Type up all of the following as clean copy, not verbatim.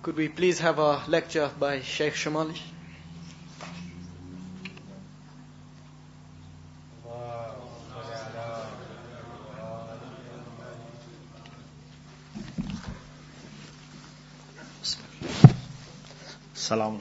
Could we please have a lecture by Sheikh Shamali? Salam.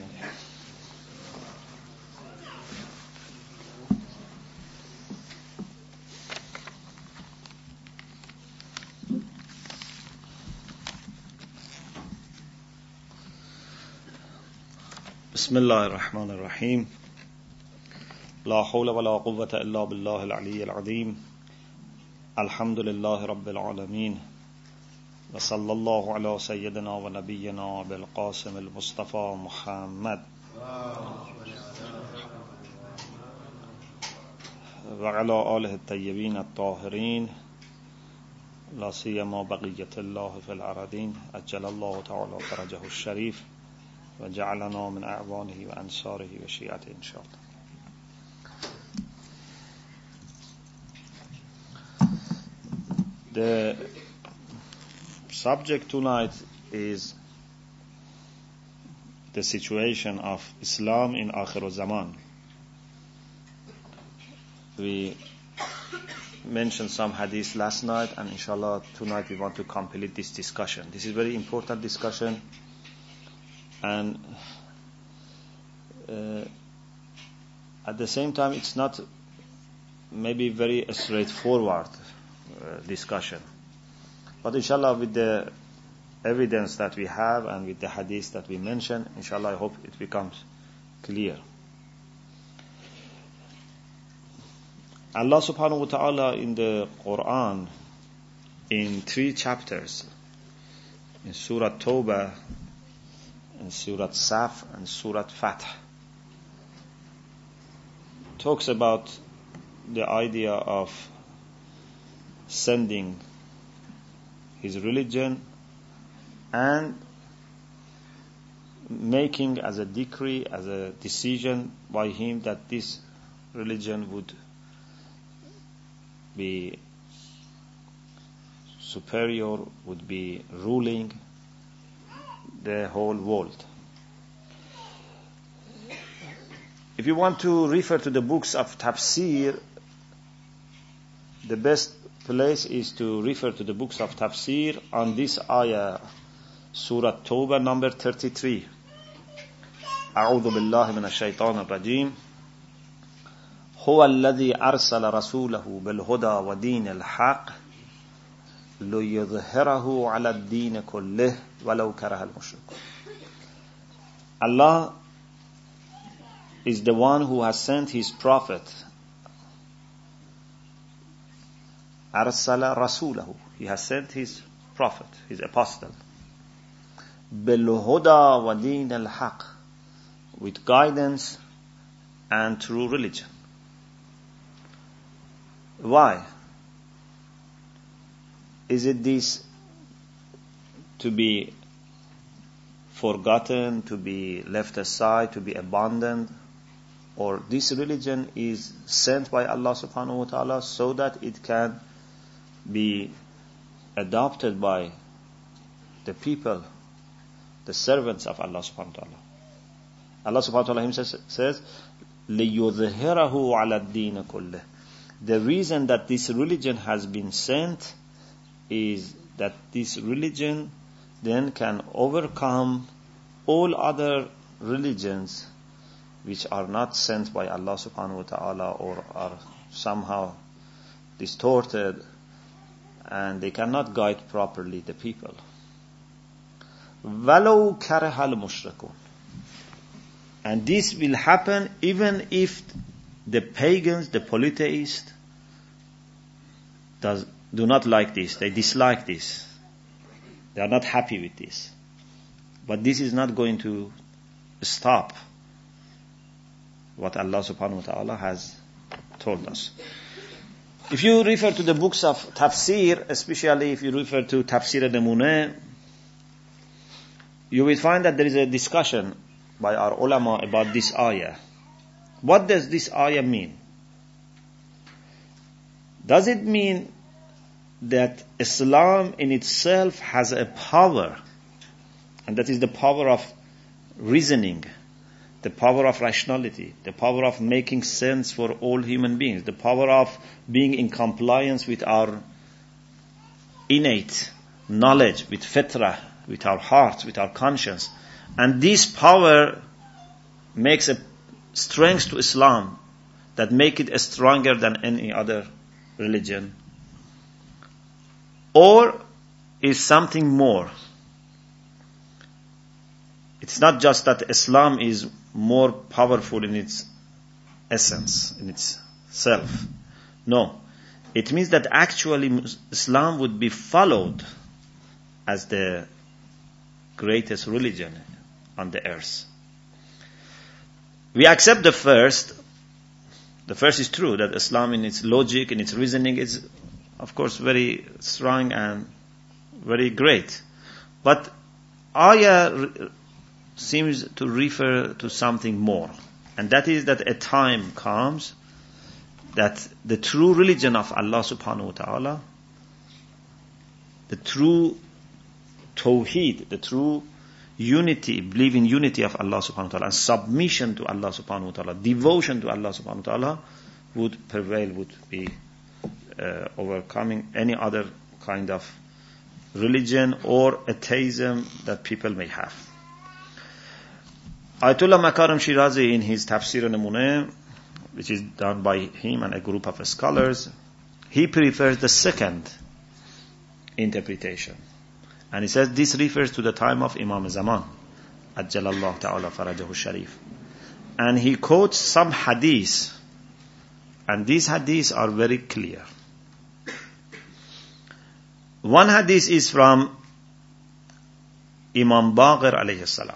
بسم الله الرحمن الرحيم لا حول ولا قوة إلا بالله العلي العظيم الحمد لله رب العالمين وصلى الله على سيدنا ونبينا بالقاسم المصطفى محمد وعلى آله الطيبين الطاهرين لا سيما بقية الله في الأرضين أجل الله تعالى فرجه الشريف وجعلنا من أعوانه وأنصاره وشيعته إن شاء الله. The subject tonight is the situation of Islam in Akhir Zaman. We mentioned some hadith last night, and inshallah tonight we want to complete this discussion. This is a very important discussion, and at the same time it's not maybe very straightforward discussion, but inshallah with the evidence that we have and with the hadith that we mentioned, inshallah I hope it becomes clear. Allah subhanahu wa ta'ala in the Quran, in 3 chapters, in Surah Tawbah, in Surah Saf and Surah Fath, talks about the idea of sending his religion and making as a decree, as a decision by him that this religion would be superior, would be ruling the whole world. If you want to refer to the books of tafsir, the best place is to refer to the books of tafsir on this ayah, Surah Tawbah number 33. أعوذ بالله من الشيطان الرجيم هو الذي أرسل رسوله بالهدى ودين الحق ليظهره على الدين كله ولو كره المشركون. Allah is the one who has sent his prophet, أرسل رسوله, he has sent his prophet, his apostle, بالهدى ودين الحق, with guidance and true religion. Why? Is it this to be forgotten, to be left aside, to be abandoned? Or this religion is sent by Allah subhanahu wa ta'ala so that it can be adopted by the people, the servants of Allah subhanahu wa ta'ala. Allah subhanahu wa ta'ala himself says, لِيُظْهِرَهُ عَلَى الدِّينِ كُلِّهِ. The reason that this religion has been sent is that this religion then can overcome all other religions which are not sent by Allah subhanahu wa ta'ala or are somehow distorted, and they cannot guide properly the people. وَلَوْ كَرَهَ الْمُشْرِكُونَ. And this will happen even if the pagans, the polytheists, do not like this. They dislike this. They are not happy with this. But this is not going to stop what Allah subhanahu wa ta'ala has told us. If you refer to the books of tafsir, especially if you refer to Tafsir al-Namuneh, you will find that there is a discussion by our ulama about this ayah. What does this ayah mean? Does it mean that Islam in itself has a power And that is the power of reasoning, the power of rationality, the power of making sense for all human beings, the power of being in compliance with our innate knowledge, with fitrah, with our hearts, with our conscience. And this power makes a strength to Islam that make it stronger than any other religion. Or is something more. It's not just that Islam is more powerful in its essence, in its self. No. It means that actually Islam would be followed as the greatest religion on the earth. We accept the first. The first is true, that Islam in its logic, in its reasoning is, of course, very strong and very great. But ayah seems to refer to something more. And that is that a time comes that the true religion of Allah subhanahu wa ta'ala, the true tawheed, the true unity, believe in unity of Allah subhanahu wa ta'ala, and submission to Allah subhanahu wa ta'ala, devotion to Allah subhanahu wa ta'ala would prevail, would be overcoming any other kind of religion or atheism that people may have. Ayatollah Makarim Shirazi, in his Tafsir Namuneh, which is done by him and a group of scholars, he prefers the second interpretation. And he says this refers to the time of Imam Zaman, Ajjalallahu Ta'ala Farajahu Sharif. And he quotes some hadiths, and these hadiths are very clear. One hadith is from Imam Baqir alayhi salam.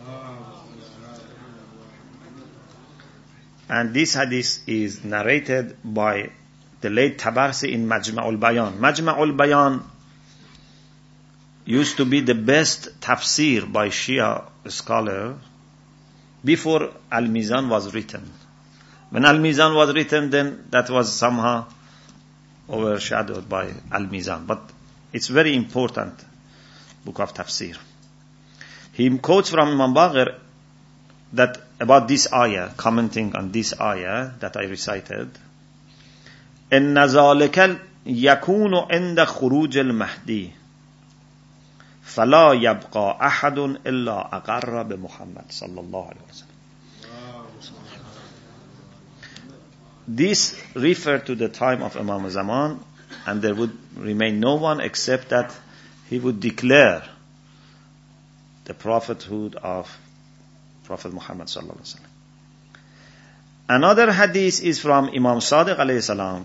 And this hadith is narrated by the late Tabarsi in Majma'ul Bayan. Majma'ul Bayan used to be the best tafsir by Shia scholar before Al-Mizan was written. When Al-Mizan was written, then that was somehow overshadowed by Al-Mizan. But it's very important book of tafsir. He quotes from Imam Baqir that about this ayah, commenting on this ayah that I recited, إِنَّ ذَلِكَ يَكُونُ عِنْدَ خُرُوجِ الْمَهْدِي فَلَا يَبْقَى أَحَدٌ إِلَّا أَقَرَّ بِمُحَمَّدٍ صلى الله عليه وسلم. This referred to the time of Imam Zaman, and there would remain no one except that he would declare the prophethood of Prophet Muhammad sallallahu alaihi wasallam. Another hadith is from Imam Sadiq alayhi salam.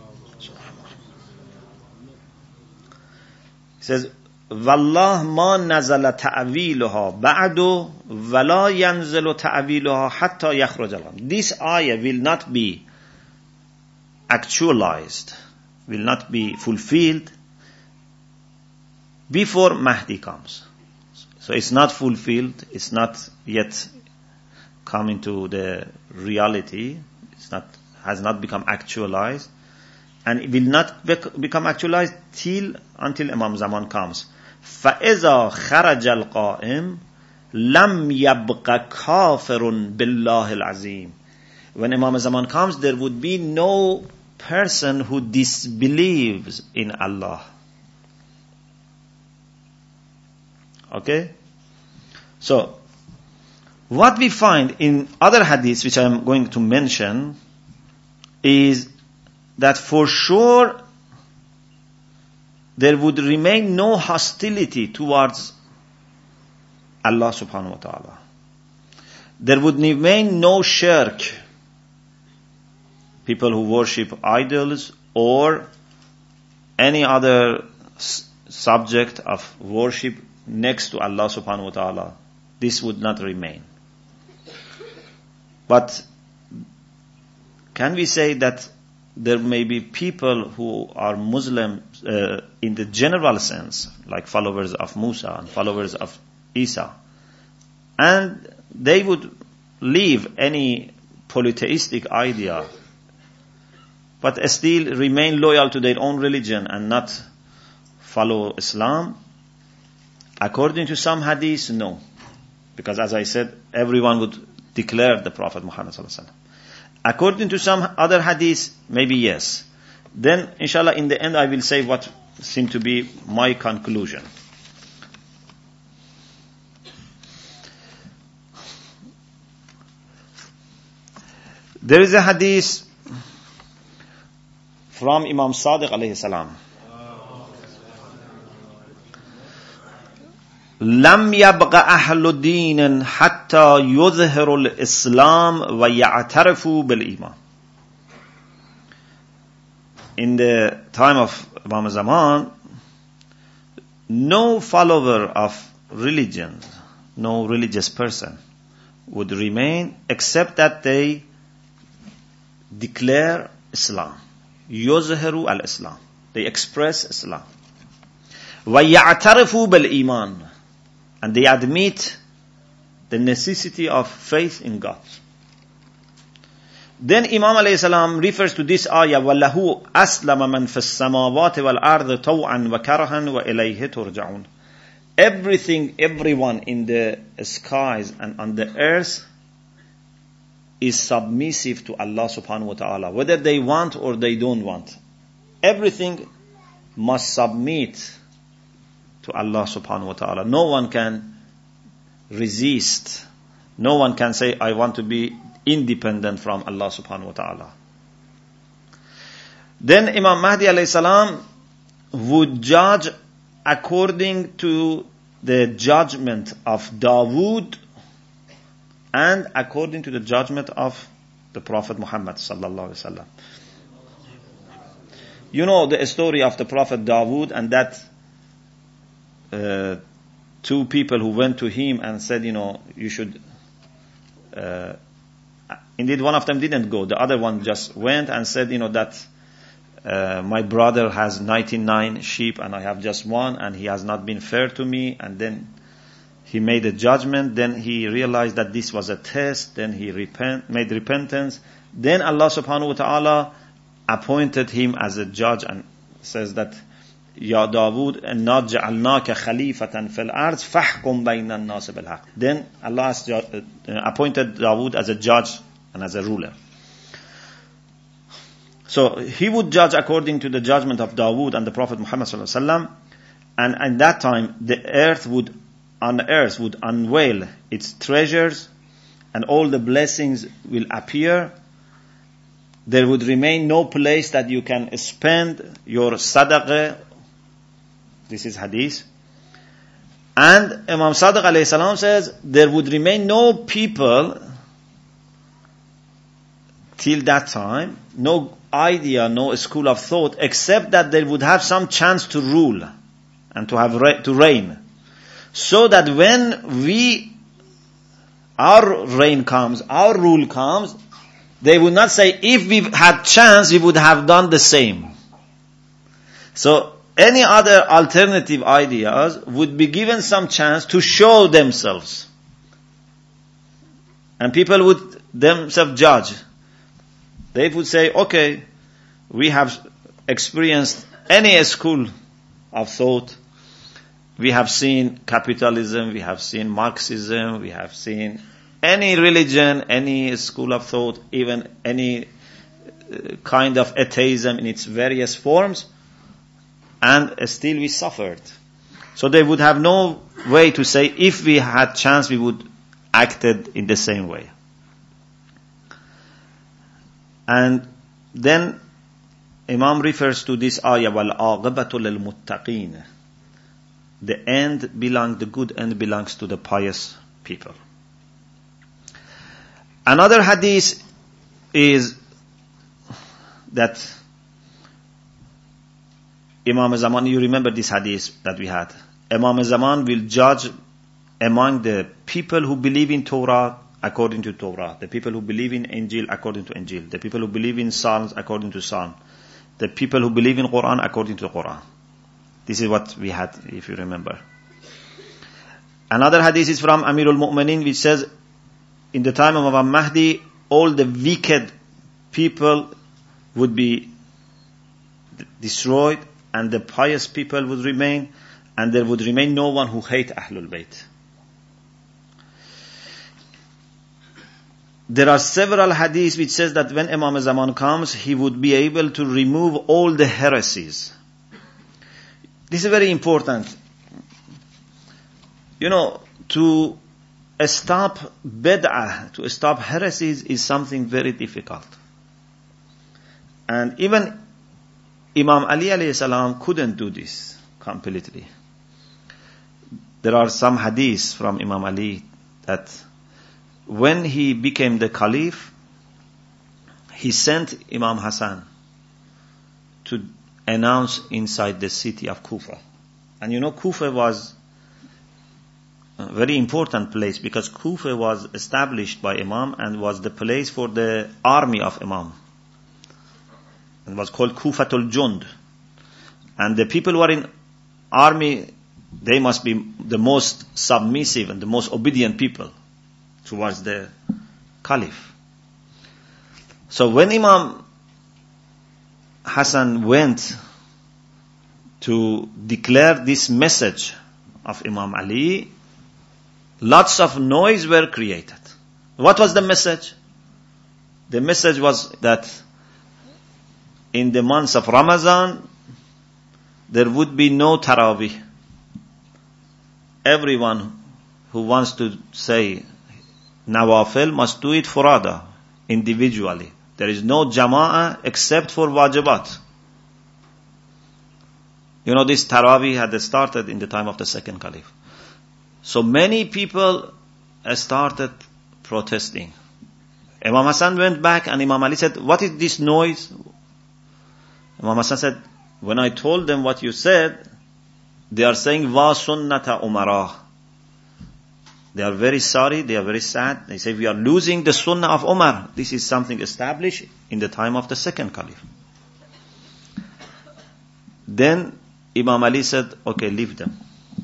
He says, "Wallah ma nazala ta'wiluha ba'du wa la yanzilu ta'wiluha hatta yakhruj al-gham." This ayah will not be actualized, will not be fulfilled before Mahdi comes. So it's not fulfilled, it's not yet come into the reality, has not become actualized, and it will not become actualized until Imam Zaman comes. فَإِذَا خَرَجَ الْقَائِمِ لَمْ يَبْقَ كَافِرٌ بِاللَّهِ الْعَظِيمِ. When Imam Zaman comes, there would be no person who disbelieves in Allah. Okay? So, what we find in other hadiths, which I am going to mention, is that for sure there would remain no hostility towards Allah subhanahu wa ta'ala. There would remain no shirk, people who worship idols or any other subject of worship next to Allah subhanahu wa ta'ala. This would not remain. But can we say that there may be people who are Muslim in the general sense, like followers of Musa and followers of Isa, and they would leave any polytheistic idea, but still remain loyal to their own religion and not follow Islam? According to some hadiths, no. Because as I said, everyone would declare the Prophet Muhammad sallallahu alaihi wasallam. According to some other hadiths, maybe yes. Then, inshallah, in the end, I will say what seemed to be my conclusion. There is a hadith from Imam Sadiq alayhi salam. لم يبق أهل دين حتى يظهر الإسلام ويعترفوا بالإيمان. In the time of Imam Zaman, no follower of religion, no religious person would remain except that they declare Islam. يظهروا الإسلام. They express Islam. ويعترفوا بالإيمان. And they admit the necessity of faith in God. Then Imam alayhi salam refers to this ayah, وَلَهُ أَسْلَمَ مَنْ فِي السَّمَاوَاتِ وَالْأَرْضِ طَوْعًا وَكَرَهًا وَإِلَيْهِ تُرْجَعُونَ. Everyone in the skies and on the earth is submissive to Allah subhanahu wa ta'ala, whether they want or they don't want. Everything must submit to Allah subhanahu wa ta'ala. No one can resist. No one can say, I want to be independent from Allah subhanahu wa ta'ala. Then Imam Mahdi alayhi salam would judge according to the judgment of Dawood and according to the judgment of the Prophet Muhammad sallallahu alaihi wasallam. You know the story of the Prophet Dawood and that two people who went to him and said, you should... Indeed, one of them didn't go. The other one just went and said, that my brother has 99 sheep and I have just one and he has not been fair to me. And then he made a judgment. Then he realized that this was a test. Then he made repentance. Then Allah subhanahu wa ta'ala appointed him as a judge and says that, Ya Dawood, inna ja'alnaka khalifatan fil ard fahkum bayna an-nas bil haqq. Then Allah has appointed Dawood as a judge and as a ruler. So he would judge according to the judgment of Dawood and the Prophet Muhammad sallallahu alaihi wasallam. And at that time, the earth would unveil its treasures, and all the blessings will appear. There would remain no place that you can spend your sadaqah. This is hadith. And Imam Sadiq alayhi salam says, there would remain no people till that time, no idea, no school of thought, except that they would have some chance to rule and to reign. So that when our reign comes, our rule comes, they would not say, if we had chance, we would have done the same. So, any other alternative ideas would be given some chance to show themselves. And people would themselves judge. They would say, okay, we have experienced any school of thought. We have seen capitalism, we have seen Marxism, we have seen any religion, any school of thought, even any kind of atheism in its various forms. And still we suffered. So they would have no way to say, if we had chance, we would acted in the same way. And then Imam refers to this ayah, وَالْعَاقِبَةُ لِلْمُتَّقِينَ. The good end belongs to the pious people. Another hadith is that Imam Zaman, you remember this hadith that we had. Imam Zaman will judge among the people who believe in Torah according to Torah, the people who believe in Injil according to Injil, the people who believe in Psalms according to Psalm, the people who believe in Quran according to Quran. This is what we had, if you remember. Another hadith is from Amirul Mu'minin, which says, in the time of Imam Mahdi, all the wicked people would be destroyed, and the pious people would remain, and there would remain no one who hate Ahlul Bayt. There are several hadiths which says that when Imam Zaman comes, he would be able to remove all the heresies. This is very important. To stop bid'ah, to stop heresies is something very difficult. And even Imam Ali alayhi salam couldn't do this completely. There are some hadiths from Imam Ali that when he became the caliph, he sent Imam Hassan to announce inside the city of Kufa. And Kufa was a very important place because Kufa was established by Imam and was the place for the army of Imam. It was called Kufatul Jund. And the people who are in army, they must be the most submissive and the most obedient people towards the caliph. So when Imam Hassan went to declare this message of Imam Ali, lots of noise were created. What was the message? The message was that in the months of Ramadan, there would be no Taraweeh. Everyone who wants to say Nawafil must do it furada, individually. There is no Jama'ah except for Wajibat. This Taraweeh had started in the time of the second Caliph. So many people started protesting. Imam Hassan went back and Imam Ali said, "What is this noise?" Imam Hassan said, "When I told them what you said, they are saying, Va sunnata Umarah. They are very sorry, they are very sad. They say, we are losing the sunnah of Umar. This is something established in the time of the second Caliph." Then Imam Ali said, "Okay, leave them."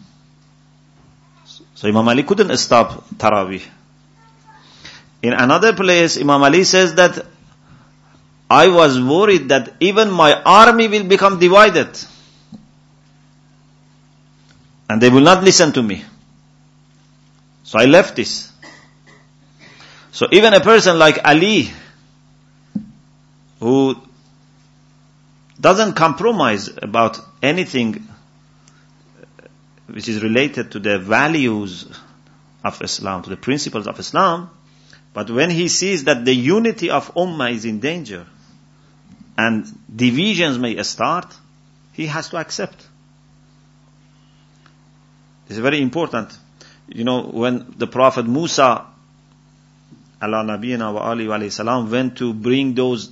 So Imam Ali couldn't stop Taraweeh. In another place, Imam Ali says that I was worried that even my army will become divided. And they will not listen to me. So I left this. So even a person like Ali, who doesn't compromise about anything which is related to the values of Islam, to the principles of Islam, but when he sees that the unity of Ummah is in danger and divisions may start, he has to accept. This is very important. When the Prophet Musa, ala nabiyina wa alihi wa alayhi salam, went to bring those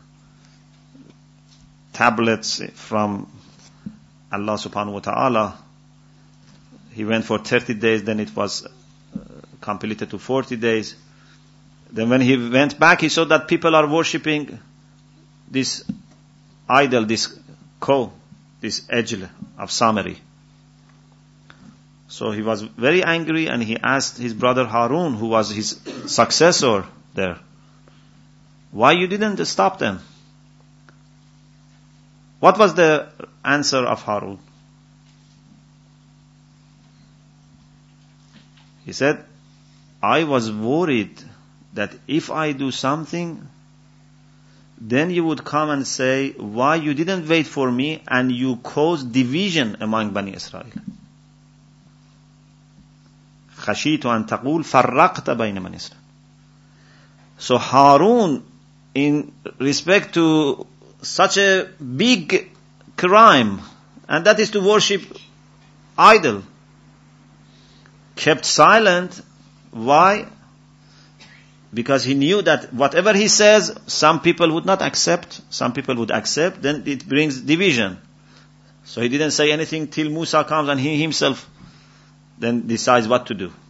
tablets from Allah subhanahu wa ta'ala, he went for 30 days, then it was completed to 40 days. Then when he went back, he saw that people are worshipping this idol, this cow, this ejl of Samari. So he was very angry and he asked his brother Harun, who was his successor there, why you didn't stop them? What was the answer of Harun? He said, I was worried that if I do something, then you would come and say, why you didn't wait for me and you caused division among Bani Israel. خشيت أن تقول فرقت بين بني إسرائيل. So Harun, in respect to such a big crime, and that is to worship idol, kept silent. Why? Because he knew that whatever he says, some people would not accept, some people would accept, then it brings division. So he didn't say anything till Musa comes and he himself then decides what to do.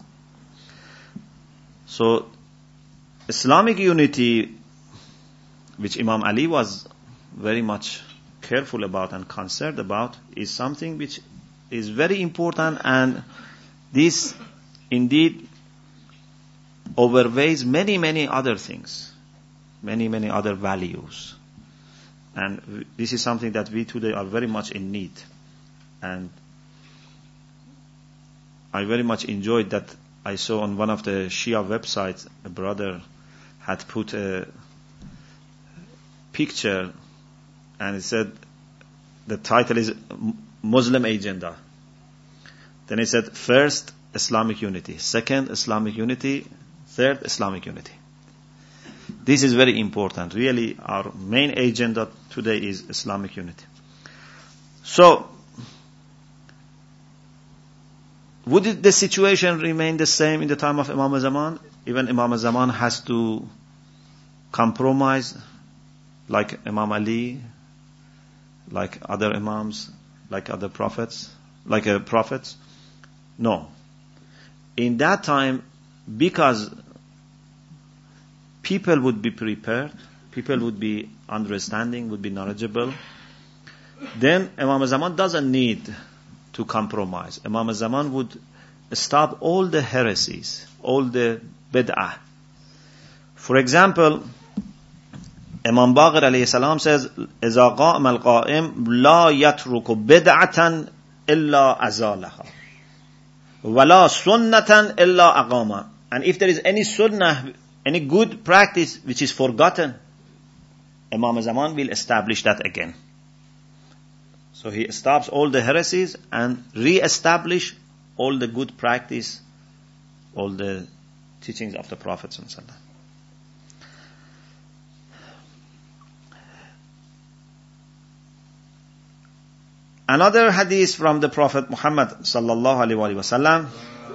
So Islamic unity, which Imam Ali was very much careful about and concerned about, is something which is very important, and this indeed overweighs many, many other things, many, many other values. And this is something that we today are very much in need. And I very much enjoyed that I saw on one of the Shia websites, a brother had put a picture and it said, the title is Muslim Agenda. Then it said, first, Islamic unity. Second, Islamic unity. Third, Islamic unity. This is very important. Really, our main agenda today is Islamic unity. So, would the situation remain the same in the time of Imam Zaman? Even Imam Zaman has to compromise, like Imam Ali, like other Imams, like other prophets, like prophets? No. In that time, because people would be prepared, people would be understanding, would be knowledgeable, then Imam Zaman doesn't need to compromise. Imam Zaman would stop all the heresies, all the bid'ah. For example, Imam Baqir alayhi salam says, إِذَا قَامَ الْقَائِمُ لَا يَتْرُكُ بِدْعَةً إِلَّا أَزَالَهَا وَلَا سُنَّةً إِلَّا أَقَامَ. And if there is any sunnah, any good practice which is forgotten, Imam Zaman will establish that again. So he stops all the heresies and re-establish all the good practice, all the teachings of the Prophet ﷺ. Another hadith from the Prophet Muhammad sallallahu alaihi wasallam,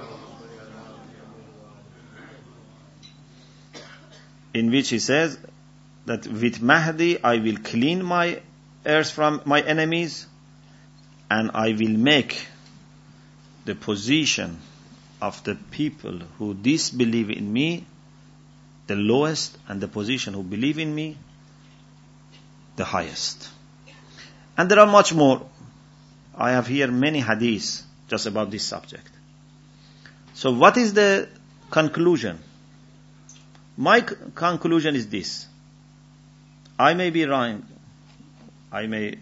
in which he says that with Mahdi I will clean my earth from my enemies, and I will make the position of the people who disbelieve in me the lowest, and the position who believe in me the highest. And there are much more. I have here many hadiths just about this subject. So what is the conclusion? My conclusion is this. I may be wrong. I may,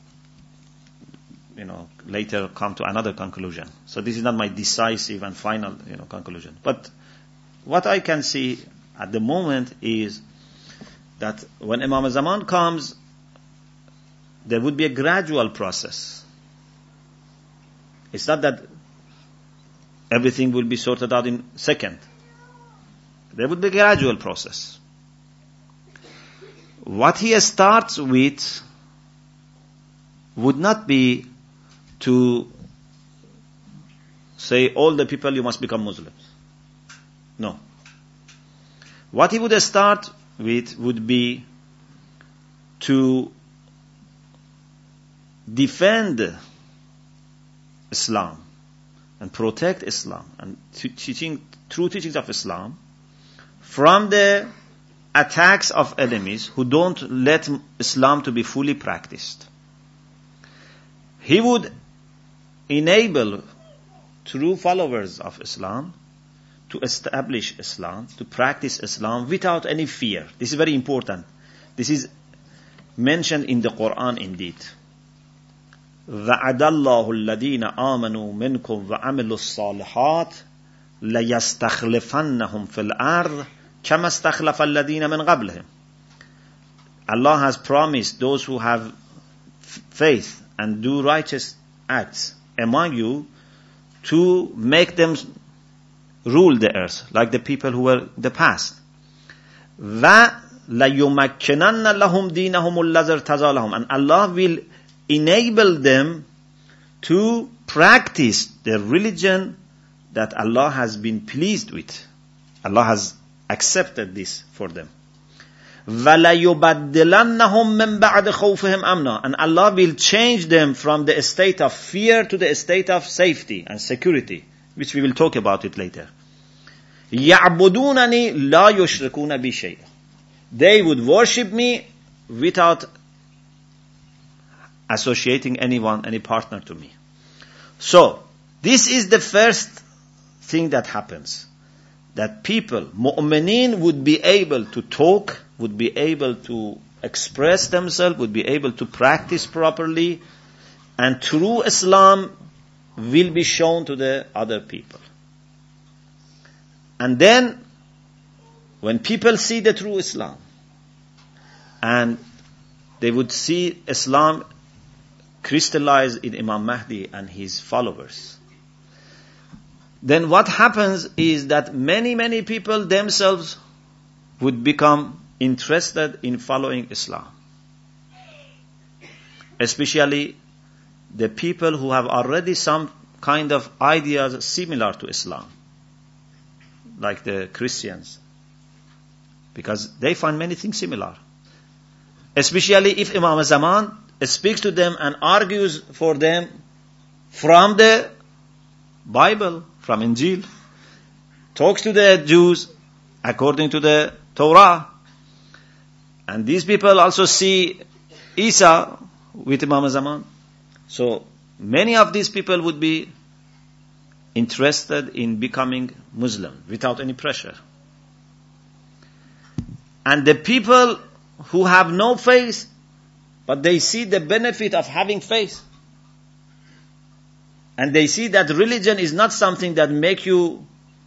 later come to another conclusion. So this is not my decisive and final, conclusion. But what I can see at the moment is that when Imam Zaman comes, there would be a gradual process. It's not that everything will be sorted out in a second. There would be a gradual process. What he starts with would not be to say, all the people, you must become Muslims. No. What he would start with would be to defend Islam and protect Islam and true teachings of Islam from the attacks of enemies who don't let Islam to be fully practiced. He would enable true followers of Islam to establish Islam, to practice Islam without any fear. This is very important. This is mentioned in the Quran indeed. وَعَدَ اللَّهُ الَّذِينَ آمَنُوا مِنْكُمْ وَعَمِلُوا الصَّالِحَاتِ لَيَسْتَخْلِفَنَّهُمْ فِي الْأَرْضِ كَمَا اسْتَخْلَفَ الَّذِينَ مِنْ قَبْلِهِمْ. Allah has promised those who have faith and do righteous acts among you to make them rule the earth like the people who were in the past. وَلَيُمَكِّنَنَّ لَهُمْ دِينَهُمُ الَّذِي ارْتَضَىٰ لَهُمْ. And Allah will enable them to practice the religion that Allah has been pleased with. Allah has accepted this for them. وَلَيُبَدِّلَنَّهُمْ مِنْ بَعْدِ خَوْفِهِمْ أَمْنًا. And Allah will change them from the state of fear to the state of safety and security, which we will talk about it later. يَعْبُدُونَنِي لَا يُشْرِكُونَ بِي شَيْئًا. They would worship me without associating anyone, any partner to me. So, this is the first thing that happens. That people, mu'mineen, would be able to talk, would be able to express themselves, would be able to practice properly, and through Islam will be shown to the other people. And then, when people see the true Islam, and they would see Islam crystallized in Imam Mahdi and his followers, then what happens is that many people themselves would become interested in following Islam. Especially the people who have already some kind of ideas similar to Islam, like the Christians, because they find many things similar. Especially if Imam Zaman speaks to them and argues for them from the Bible, from Injil, talks to the Jews according to the Torah, and these people also see Isa with Imam Zaman. So many of these people would be interested in becoming Muslim without any pressure. And the people who have no faith, but they see the benefit of having faith, and they see that religion is not something that make you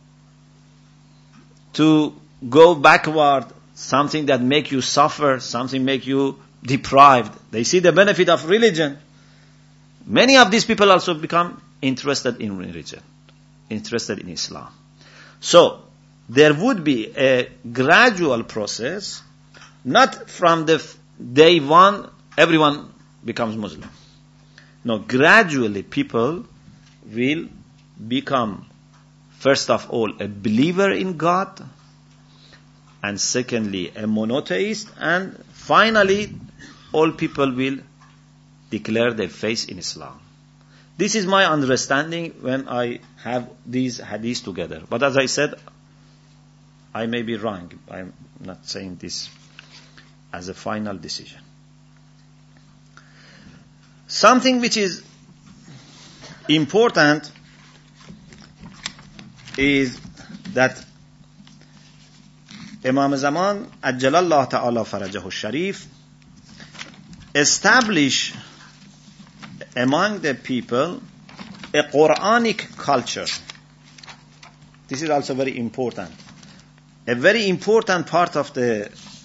to go backward, something that make you suffer, something make you deprived. They see the benefit of religion. Many of these people also become interested in religion, interested in Islam. So, there would be a gradual process, not from the day one, everyone becomes Muslim. No, gradually people will become, first of all, a believer in God, and secondly, a monotheist, and finally, all people will declare their faith in Islam. This is my understanding when I have these hadiths together. But as I said, I may be wrong. I'm not saying this as a final decision. Something which is important is that Imam Zaman, Ajjalallah Ta'ala Farajahu Sharif, establish among the people a Quranic culture. This is also very important. A very important part of the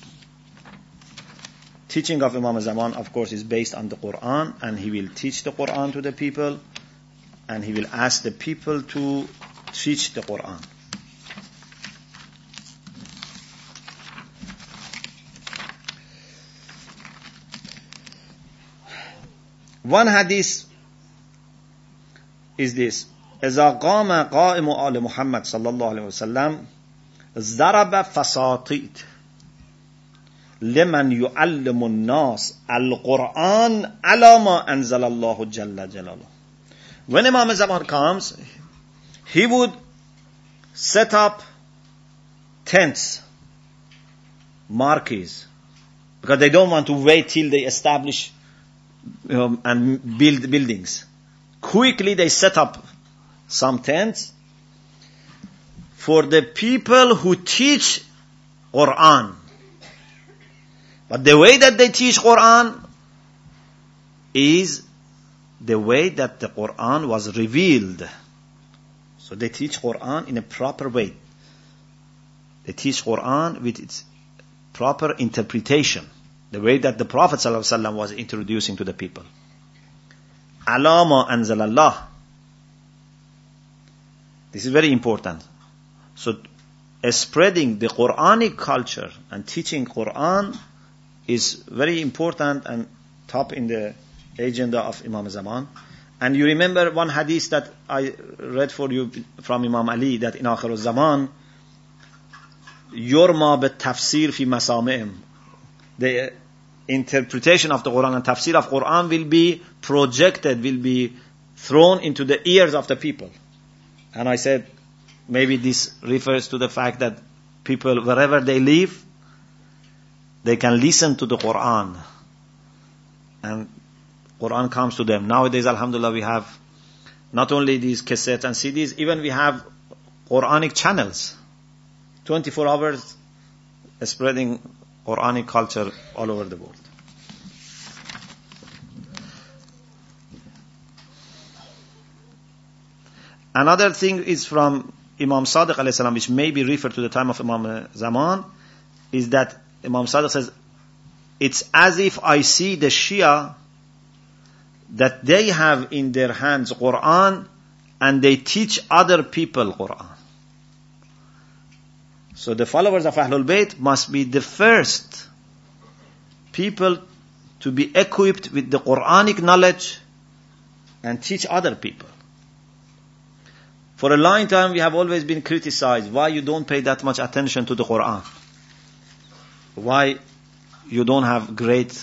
teaching of Imam Zaman, of course, is based on the Quran, and he will teach the Quran to the people, and he will ask the people to teach the Quran. One hadith is this: إذا قام قائم آل محمد صلى الله عليه وسلم ضرب فساطيط لمن يعلم الناس القرآن على ما أنزل الله جل جلاله. When Imam Zaman comes, he would set up tents, marquees, because they don't want to wait till they establish and build buildings. Quickly they set up some tents for the people who teach Quran. But the way that they teach Quran is the way that the Quran was revealed. So they teach Quran in a proper way. They teach Quran with its proper interpretation. The way that the Prophet ﷺ was introducing to the people. Alama anzalallah. This is very important. So, spreading the Quranic culture and teaching Quran is very important and top in the agenda of Imam Zaman. And you remember one hadith that I read for you from Imam Ali, that in Akhir al-Zaman, yurma bit-tafsir fi masami'im. The interpretation of the Quran and tafsir of Quran will be projected, will be thrown into the ears of the people. And I said, maybe this refers to the fact that people, wherever they live, they can listen to the Quran. And Quran comes to them. Nowadays, alhamdulillah, we have not only these cassettes and CDs, even we have Quranic channels. 24 hours spreading Quranic culture all over the world. Another thing is from Imam Sadiq alayhi salam, which may be referred to the time of Imam Zaman, is that Imam Sadiq says, it's as if I see the Shia that they have in their hands Quran and they teach other people Quran. So the followers of Ahlul Bayt must be the first people to be equipped with the Quranic knowledge and teach other people. For a long time we have always been criticized why you don't pay that much attention to the Quran. Why you don't have great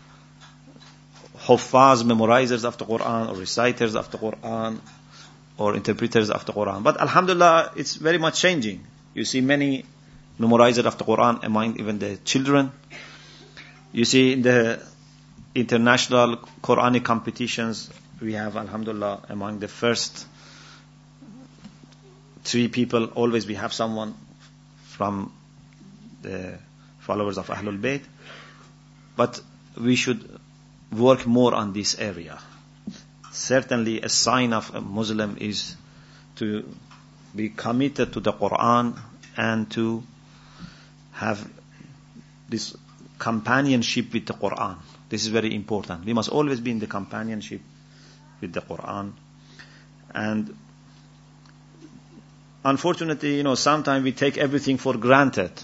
huffaz, memorizers of the Quran, or reciters of the Quran, or interpreters of the Quran. But alhamdulillah, it's very much changing. You see many memorizers of the Quran among even the children. You see in the international Quranic competitions, we have alhamdulillah among the first 3 people, always we have someone from the followers of Ahlul Bayt. But we should work more on this area. Certainly a sign of a Muslim is to be committed to the Quran and to have this companionship with the Quran. This is very important. We must always be in the companionship with the Quran. And unfortunately, sometimes we take everything for granted.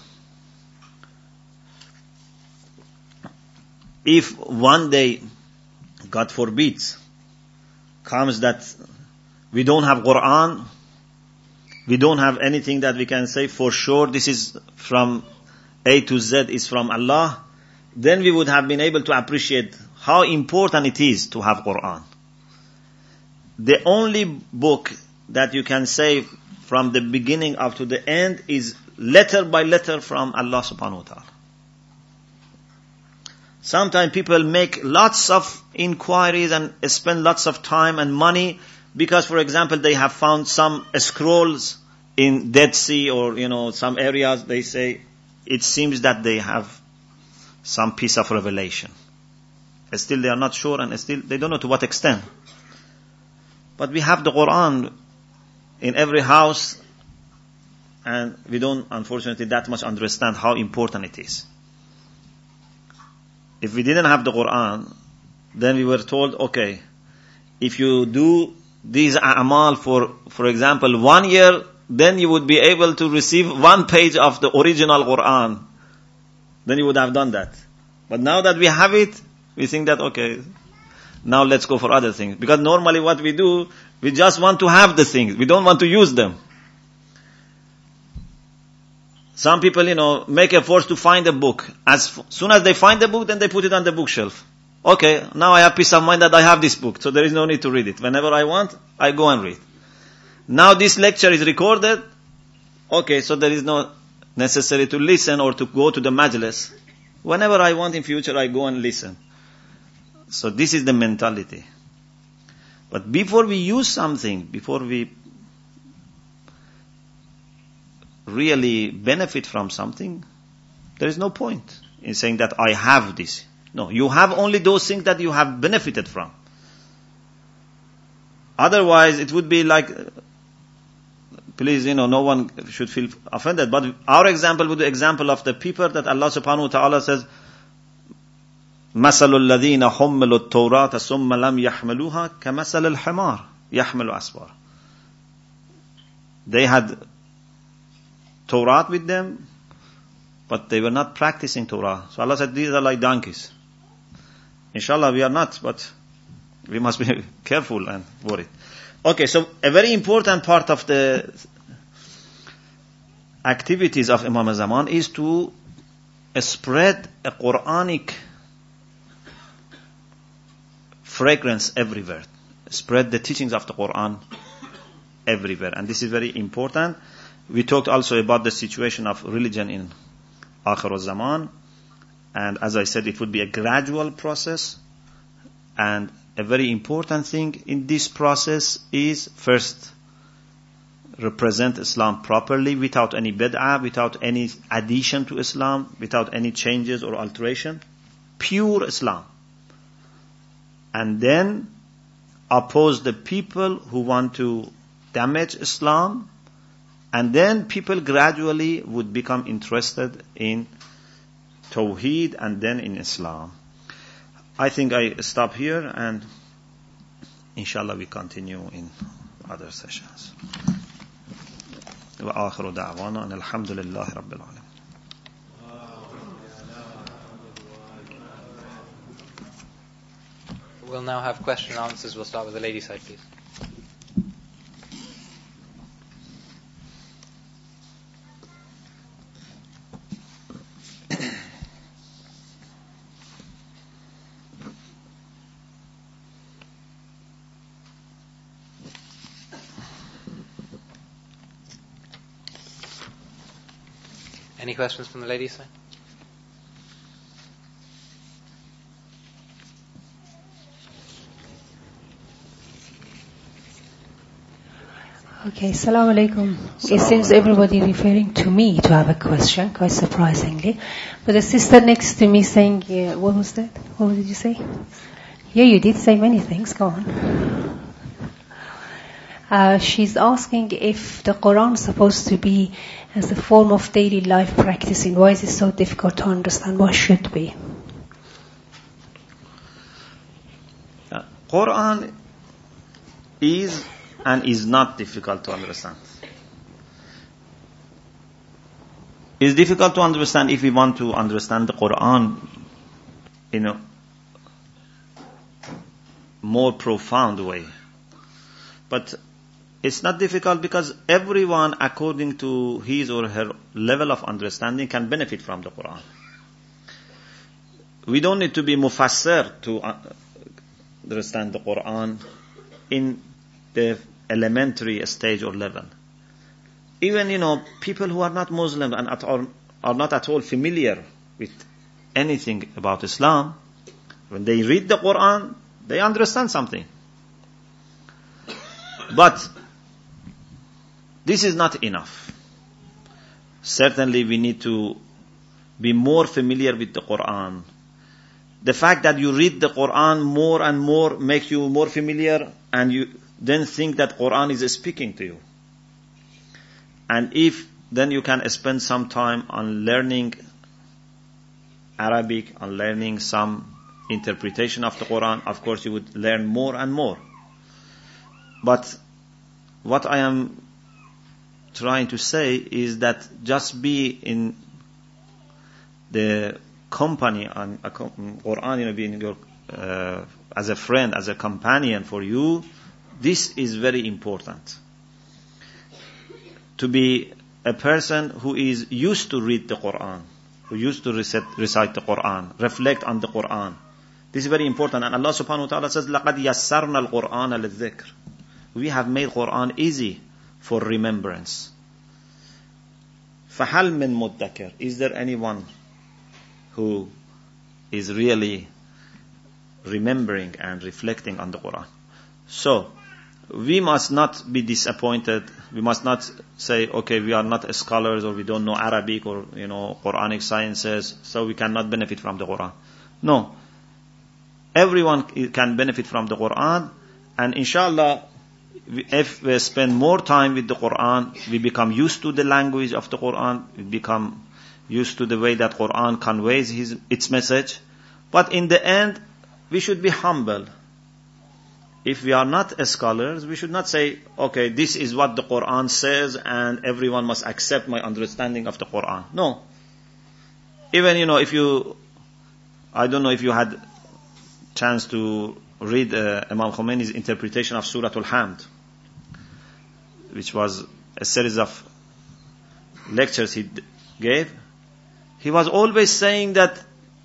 If one day, God forbids, comes that we don't have Quran, we don't have anything that we can say for sure this is from A to Z is from Allah, then we would have been able to appreciate how important it is to have Quran. The only book that you can say from the beginning up to the end is letter by letter from Allah subhanahu wa ta'ala. Sometimes people make lots of inquiries and spend lots of time and money because, for example, they have found some scrolls in Dead Sea or, some areas. They say it seems that they have some piece of revelation. Still they are not sure and still they don't know to what extent. But we have the Quran in every house and we don't, unfortunately, that much understand how important it is. If we didn't have the Quran, then we were told, okay, if you do these a'mal for example, 1 year, then you would be able to receive 1 page of the original Quran. Then you would have done that. But now that we have it, we think that, okay, now let's go for other things. Because normally what we do, we just want to have the things. We don't want to use them. Some people, make efforts to find a book. As soon as they find the book, then they put it on the bookshelf. Okay, now I have peace of mind that I have this book, so there is no need to read it. Whenever I want, I go and read. Now this lecture is recorded. Okay, so there is no necessary to listen or to go to the majlis. Whenever I want in future, I go and listen. So this is the mentality. But before we use something, before we really benefit from something, there is no point in saying that I have this. No, you have only those things that you have benefited from. Otherwise, it would be like, please, no one should feel offended. But our example would be the example of the people that Allah subhanahu wa ta'ala says, مَثَلُ الَّذِينَ حُمِّلُوا التَّوْرَاةَ ثُمَّ لَمْ يَحْمَلُوهَا كَمَثَلِ الْحِمَارِ يَحْمِلُ أَسْفَارًا. They had Torah with them, but they were not practicing Torah. So Allah said, these are like donkeys. Inshallah, we are not, but we must be careful and worried. Okay, so a very important part of the activities of Imam Zaman is to spread a Quranic fragrance everywhere. Spread the teachings of the Quran everywhere. And this is very important. We talked also about the situation of religion in Akhir al-Zaman. And as I said, it would be a gradual process. And a very important thing in this process is first, represent Islam properly without any bid'ah, without any addition to Islam, without any changes or alteration. Pure Islam. And then oppose the people who want to damage Islam, and then people gradually would become interested in Tawheed and then in Islam. I think I stop here, and inshallah we continue in other sessions. وآخر دعوانا أن الحمد لله رب العالمين. We'll now have question and answers. We'll start with the lady side, please. Any questions from the ladies' side? Okay, Assalamu alaikum. It seems everybody referring to me to have a question, quite surprisingly. But the sister next to me saying, what was that? What did you say? Yeah, you did say many things. Go on. She's asking if the Quran is supposed to be as a form of daily life practicing. Why is it so difficult to understand? What should be? Quran is and is not difficult to understand. It's difficult to understand if we want to understand the Quran in a more profound way. But it's not difficult because everyone, according to his or her level of understanding, can benefit from the Quran. We don't need to be mufassir to understand the Quran in the elementary stage or level. Even, people who are not Muslim and are not at all familiar with anything about Islam, when they read the Quran, they understand something. But this is not enough. Certainly we need to be more familiar with the Quran. The fact that you read the Quran more and more makes you more familiar, and you then think that Quran is speaking to you. And then you can spend some time on learning Arabic, on learning some interpretation of the Quran. Of course, you would learn more and more. But what I am trying to say is that just be in the company and Quran, being your as a friend, as a companion for you. This is very important. To be a person who is used to read the Quran, who used to recite the Quran, reflect on the Quran. This is very important. And Allah subhanahu wa ta'ala says, لَقَدْ يَسَّرْنَا الْقُرْآنَ لِلذِّكْرِ. We have made Quran easy for remembrance. فَهَلْ مِن مُدَّكِرٍ. Is there anyone who is really remembering and reflecting on the Quran? So, we must not be disappointed. We must not say, okay, we are not scholars, or we don't know Arabic or, Quranic sciences, so we cannot benefit from the Quran. No. Everyone can benefit from the Quran, and inshallah, if we spend more time with the Quran, we become used to the language of the Quran, we become used to the way that Quran conveys its message. But in the end, we should be humble. If we are not scholars, we should not say, okay, this is what the Quran says and everyone must accept my understanding of the Quran. No. Even, I don't know if you had chance to read Imam Khomeini's interpretation of Surah Al-Hamd, which was a series of lectures he gave. He was always saying that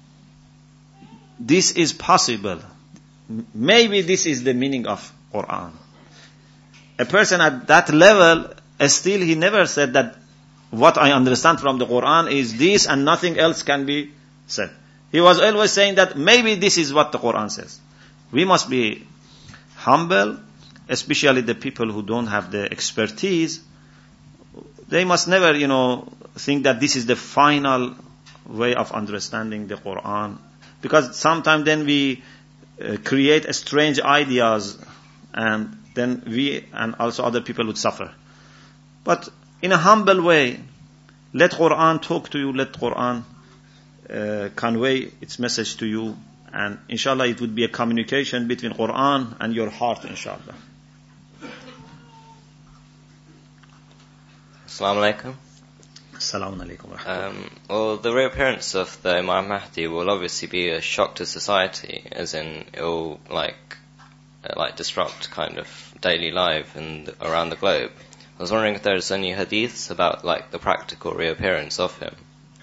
this is possible. Maybe this is the meaning of Quran. A person at that level, still he never said that what I understand from the Quran is this and nothing else can be said. He was always saying that maybe this is what the Quran says. We must be humble, especially the people who don't have the expertise. They must never, think that this is the final way of understanding the Quran. Because sometimes then we create strange ideas and then we and also other people would suffer. But in a humble way, let Quran talk to you, let Quran convey its message to you, and inshallah it would be a communication between Quran and your heart, inshallah. Assalamu alaikum. Assalamu alaikum. Well, the reappearance of the Imam Mahdi will obviously be a shock to society, as in it will like disrupt kind of daily life and around the globe. I was wondering if there's any hadiths about like the practical reappearance of him,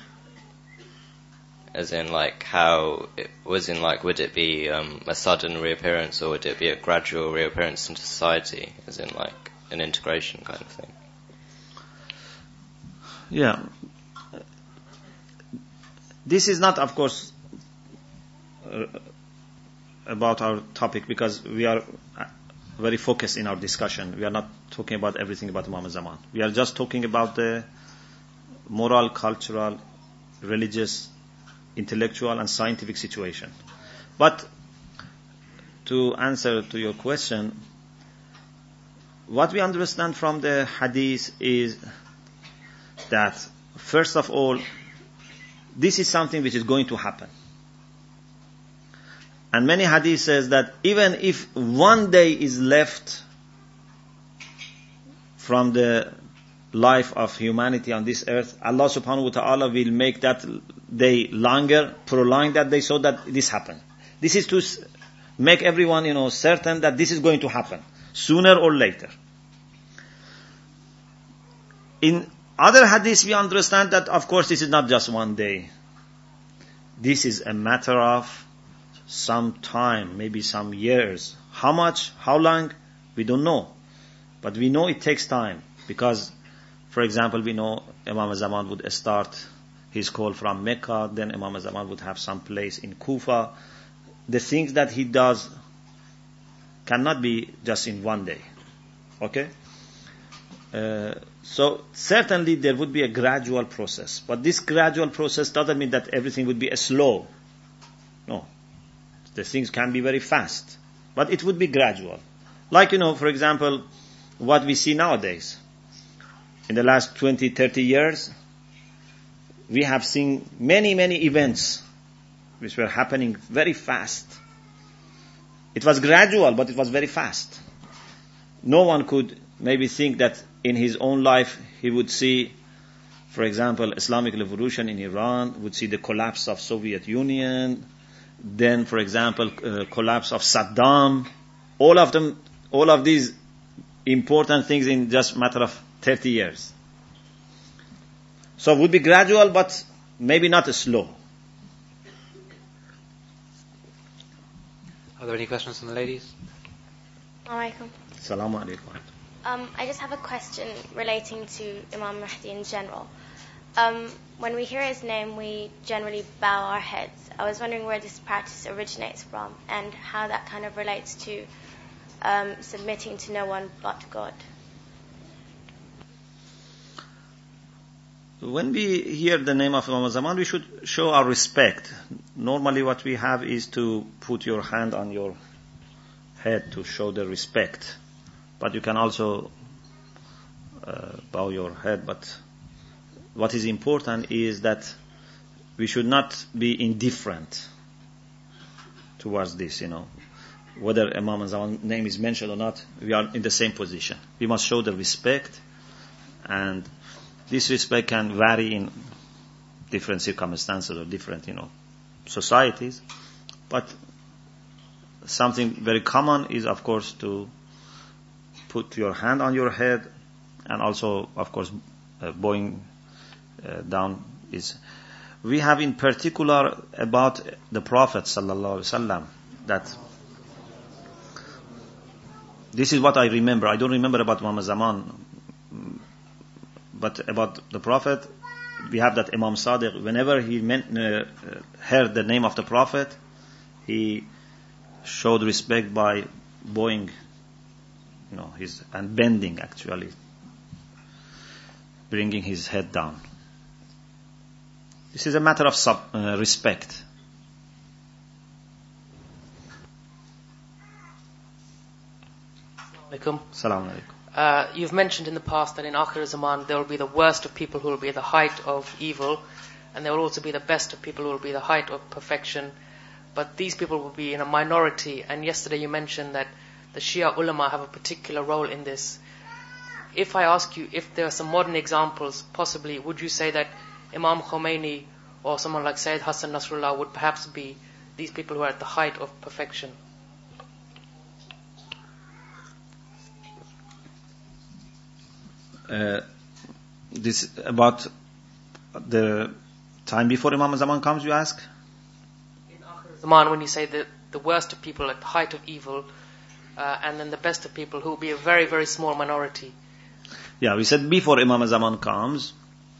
as in like how it was in like would it be a sudden reappearance or would it be a gradual reappearance into society, as in like an integration kind of thing? Yeah. This is not, of course, about our topic because we are very focused in our discussion. We are not talking about everything about Imam Zaman. We are just talking about the moral, cultural, religious, intellectual and scientific situation. But to answer to your question, what we understand from the hadith is that, first of all, this is something which is going to happen. And many hadith says that even if one day is left from the life of humanity on this earth, Allah subhanahu wa ta'ala will make that day longer, prolong that day so that this happen. This is to make everyone, certain that this is going to happen, sooner or later. In other hadiths, we understand that, of course, this is not just one day. This is a matter of some time, maybe some years. How much, how long, we don't know. But we know it takes time. Because, for example, we know Imam Zaman would start his call from Mecca, then Imam Zaman would have some place in Kufa. The things that he does cannot be just in one day. Okay? So certainly there would be a gradual process. But this gradual process doesn't mean that everything would be slow. No. The things can be very fast. But it would be gradual. Like, for example, what we see nowadays. In the last 20, 30 years, we have seen many, many events which were happening very fast. It was gradual, but it was very fast. No one could maybe think that in his own life he would see, for example, Islamic revolution in Iran, would see the collapse of Soviet Union, then, for example, collapse of Saddam. All of these important things in just a matter of 30 years. So it would be gradual, but maybe not slow. Are there any questions from the ladies? Alaikum. Assalamu alaikum. I just have a question relating to Imam Mahdi in general. When we hear his name, we generally bow our heads. I was wondering where this practice originates from and how that kind of relates to submitting to no one but God. When we hear the name of Imam Zaman, we should show our respect. Normally what we have is to put your hand on your head to show the respect. But you can also bow your head. But what is important is that we should not be indifferent towards this, Whether Imam Zaman's name is mentioned or not, we are in the same position. We must show the respect, and this respect can vary in different circumstances or different, societies. But something very common is, of course, to put your hand on your head, and also, of course, bowing down is. We have in particular about the Prophet sallallahu alaihi wasallam that this is what I remember. I don't remember about Imam Zaman, but about the Prophet, we have that Imam Sadiq. Whenever he heard the name of the Prophet, he showed respect by bowing, and bending, actually, bringing his head down. This is a matter of respect. Alaikum. Assalamu alaikum. You've mentioned in the past that in Akhir Zaman there will be the worst of people who will be at the height of evil, and there will also be the best of people who will be the height of perfection. But these people will be in a minority, and yesterday you mentioned that the Shia ulama have a particular role in this. If I ask you if there are some modern examples, possibly, would you say that Imam Khomeini or someone like Sayyid Hassan Nasrullah would perhaps be these people who are at the height of perfection? This about the time before Imam Zaman comes, you ask? In Akhir Zaman, when you say that the worst of people at the height of evil, and then the best of people who will be a very, very small minority. Yeah, we said before Imam Zaman comes,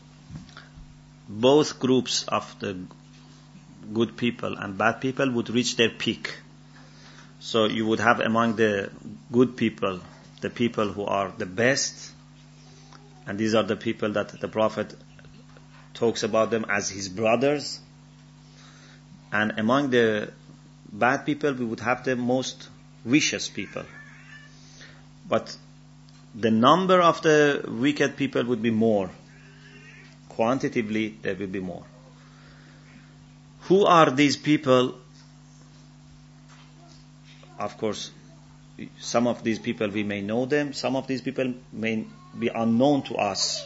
both groups of the good people and bad people would reach their peak. So you would have among the good people, the people who are the best, and these are the people that the Prophet talks about them as his brothers. And among the bad people, we would have the most vicious people. But the number of the wicked people would be more. Quantitatively, there will be more. Who are these people? Of course, some of these people we may know them, some of these people may be unknown to us.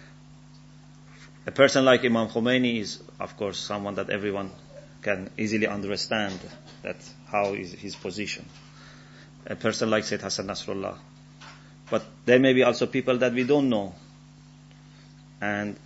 A person like Imam Khomeini is, of course, someone that everyone can easily understand that how is his position. A person like Sayyid Hassan Nasrullah. But there may be also people that we don't know. And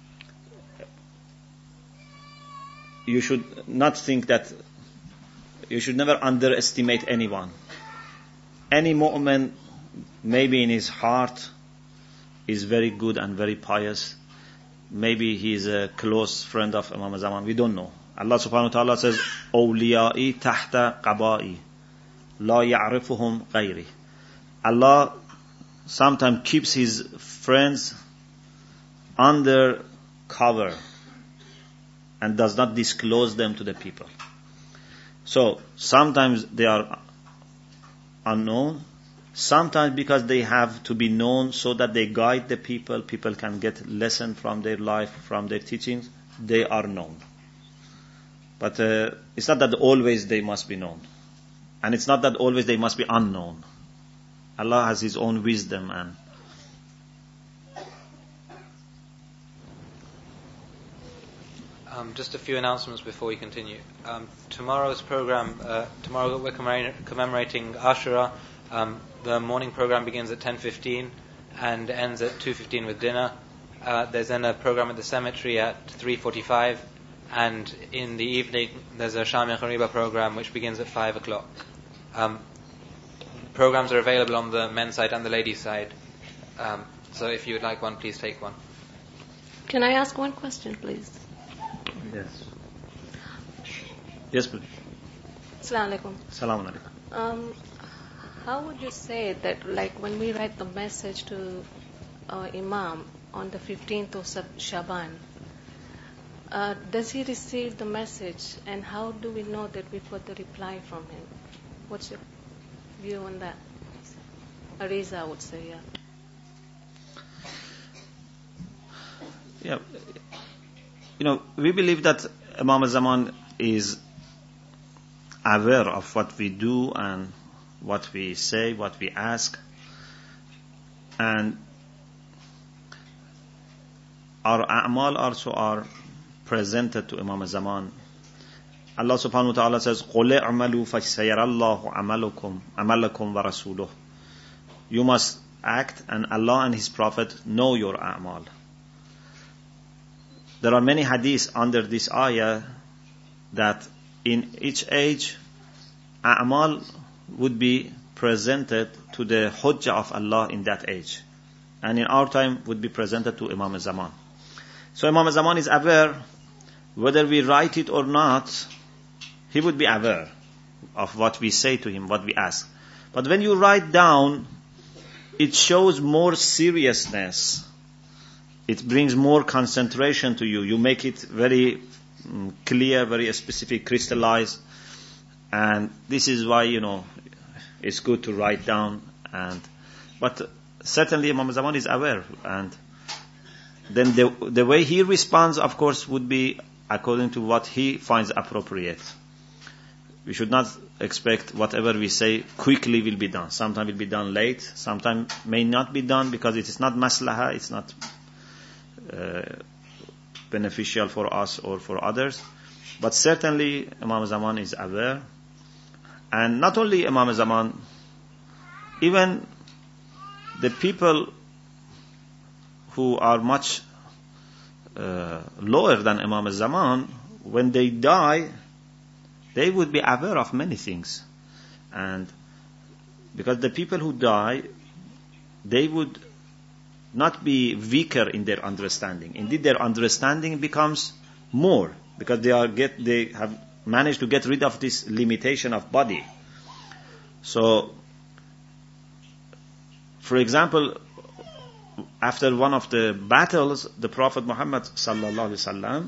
you should not think that, you should never underestimate anyone. Any mu'min, maybe in his heart, is very good and very pious. Maybe he is a close friend of Imam Zaman. We don't know. Allah subhanahu wa ta'ala says, أَوْلِيَائِي تَحْتَ قَبَائِي لَا يَعْرِفُهُمْ غَيْرِي. Allah sometimes keeps his friends under cover and does not disclose them to the people. So sometimes they are unknown, sometimes because they have to be known so that they guide the people, people can get lesson from their life, from their teachings, they are known. But it's not that always they must be known. And it's not that always they must be unknown. Allah has His own wisdom and just a few announcements before we continue. Tomorrow's program, tomorrow we're commemorating Ashura. The morning program begins at 10:15 and ends at 2:15 with dinner. There's then a program at the cemetery at 3:45, and in the evening there's a Shami Khariba program which begins at 5 o'clock. Programs are available on the men's side and the ladies' side. So if you would like one, please take one. Can I ask one question, please? Yes. Yes, please. Assalamu alaikum. Assalamu alaikum. How would you say that, like when we write the message to Imam on the 15th of Shaban, does he receive the message, and how do we know that we've got the reply from him? What's your view on that? Ariza, I would say, yeah. Yeah. We believe that Imam Zaman is aware of what we do and what we say, what we ask. And our a'mal also are presented to Imam Zaman. Allah subhanahu wa ta'ala says, قُلِ اعْمَلُوا فَسَيَرَ اللَّهُ عَمَلَكُمْ وَرَسُولُهُ. You must act, and Allah and His Prophet know your a'mal. There are many hadiths under this ayah that in each age, a'mal would be presented to the hujjah of Allah in that age. And in our time would be presented to Imam Zaman. So Imam Zaman is aware, whether we write it or not, he would be aware of what we say to him, what we ask. But when you write down, it shows more seriousness. It brings more concentration to you. You make it very clear, very specific, crystallized. And this is why, it's good to write down But certainly Imam Zaman is aware, and then the way he responds, of course, would be according to what he finds appropriate. We should not expect whatever we say quickly will be done. Sometimes it will be done late, sometimes may not be done because it is not maslaha, it's not beneficial for us or for others. But certainly Imam Zaman is aware. And not only Imam Zaman, even the people who are much lower than Imam Zaman, when they die, they would be aware of many things. And because the people who die, they would not be weaker in their understanding. Indeed, their understanding becomes more, because they have managed to get rid of this limitation of body. So, for example, after one of the battles, the Prophet Muhammad sallallahu alaihi wasallam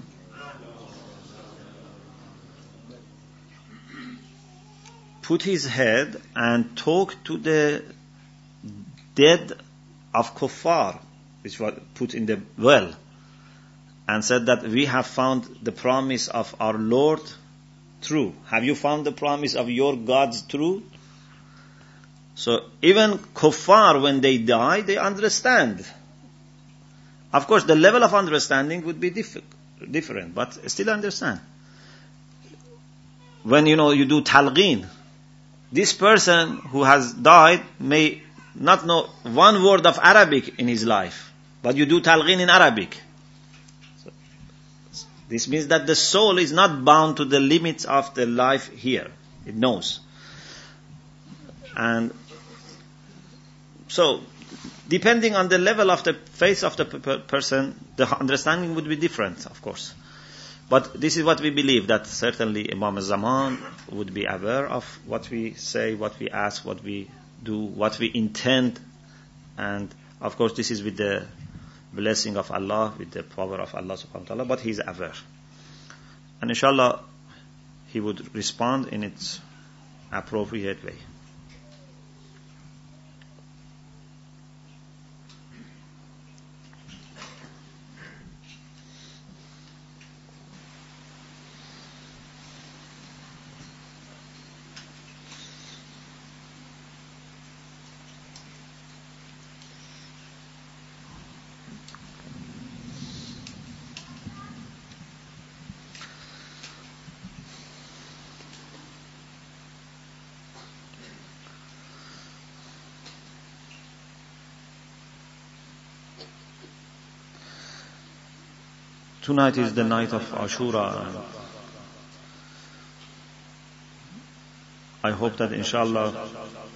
put his head and talked to the dead of kuffar, which was put in the well, and said that we have found the promise of our Lord true. Have you found the promise of your God's true? So even kuffar, when they die, they understand. Of course, the level of understanding would be different, but still understand. When you do talqeen, this person who has died may not know one word of Arabic in his life, but you do talqeen in Arabic. So, this means that the soul is not bound to the limits of the life here. It knows. And so, depending on the level of the faith of the person, the understanding would be different, of course. But this is what we believe, that certainly Imam Zaman would be aware of what we say, what we ask, what we do, what we intend. And of course this is with the blessing of Allah, with the power of Allah subhanahu wa ta'ala, but he is aware. And inshallah, he would respond in its appropriate way. Tonight is the night of Ashura, and I hope that inshallah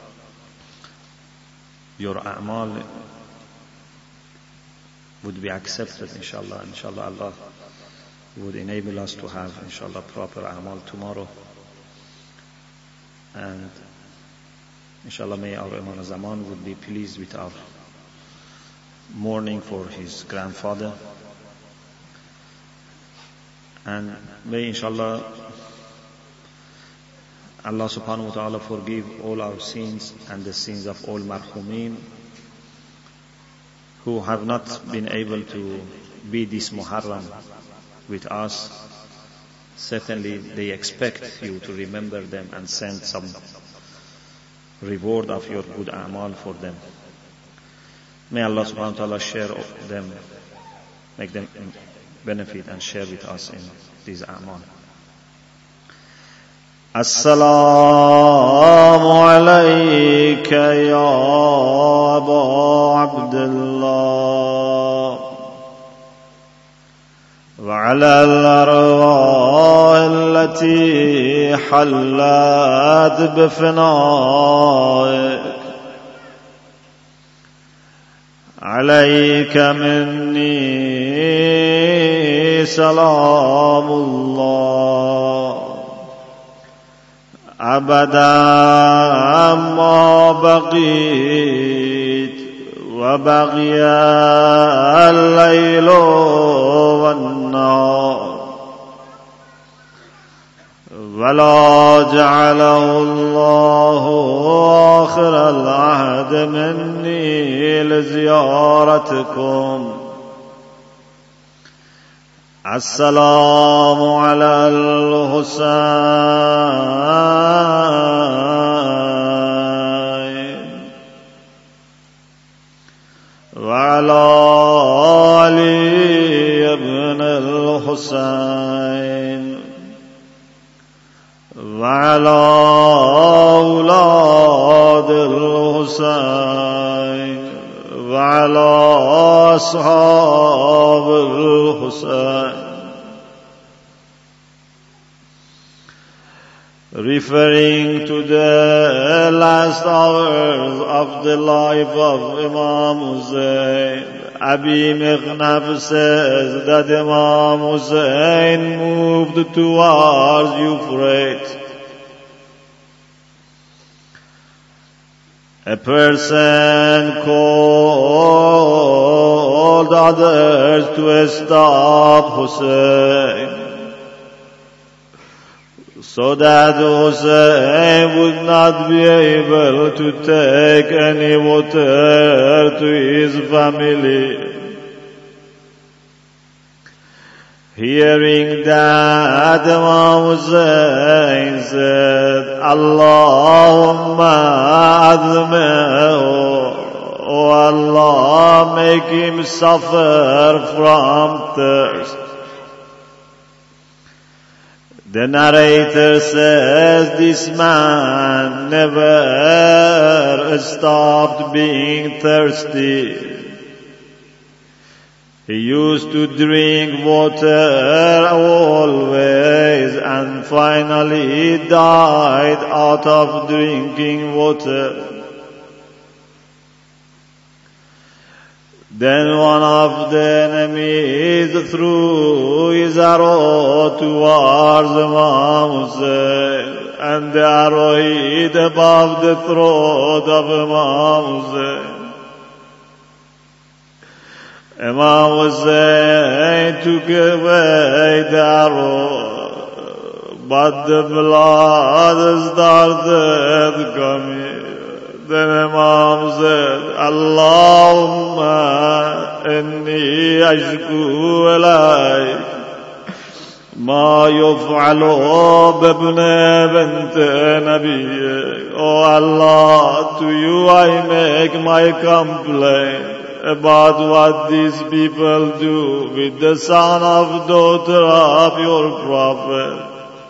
your a'mal would be accepted, inshallah. Inshallah Allah would enable us to have inshallah proper a'mal tomorrow, and inshallah may our Imam Zaman would be pleased with our mourning for his grandfather. And may inshallah Allah subhanahu wa ta'ala forgive all our sins and the sins of all marhumeen who have not been able to be this Muharram with us. Certainly they expect you to remember them and send some reward of your good a'mal for them. May Allah subhanahu wa ta'ala share them, make them benefit and share with us in these a'mal. Assalamu alayka ya Aba Abdullah wa ala al-arwah allati hallat bifinaik alayka minni سلام الله أبدا ما بقيت وبقي الليل والنهار ولا جعله الله آخر العهد مني لزيارتكم. السلام على الحسين وعلى علي بن الحسين وعلى أولاد الحسين وعلى أصحاب الحسين. Referring to the last hours of the life of Imam Hussein, Abi Mikhnaf says that Imam Hussein moved towards Euphrates. A person called others to stop Hussein, so that Hussein would not be able to take any water to his family. Hearing that, Imam Hussein said, Allahumma admehu, O Allah, make him suffer from thirst. The narrator says this man never stopped being thirsty. He used to drink water always and finally he died out of drinking water. Then one of the enemies threw his arrow towards Imam Hussein, and the arrow hit above the throat of Imam Hussein. Imam Hussein took away the arrow, but the blood started coming. Then Imam said, Allahumma inni ashku ilayk ma yuf'alu bibni binti nabiyyik. Oh Allah, to you I make my complaint about what these people do with the son of daughter of your prophet.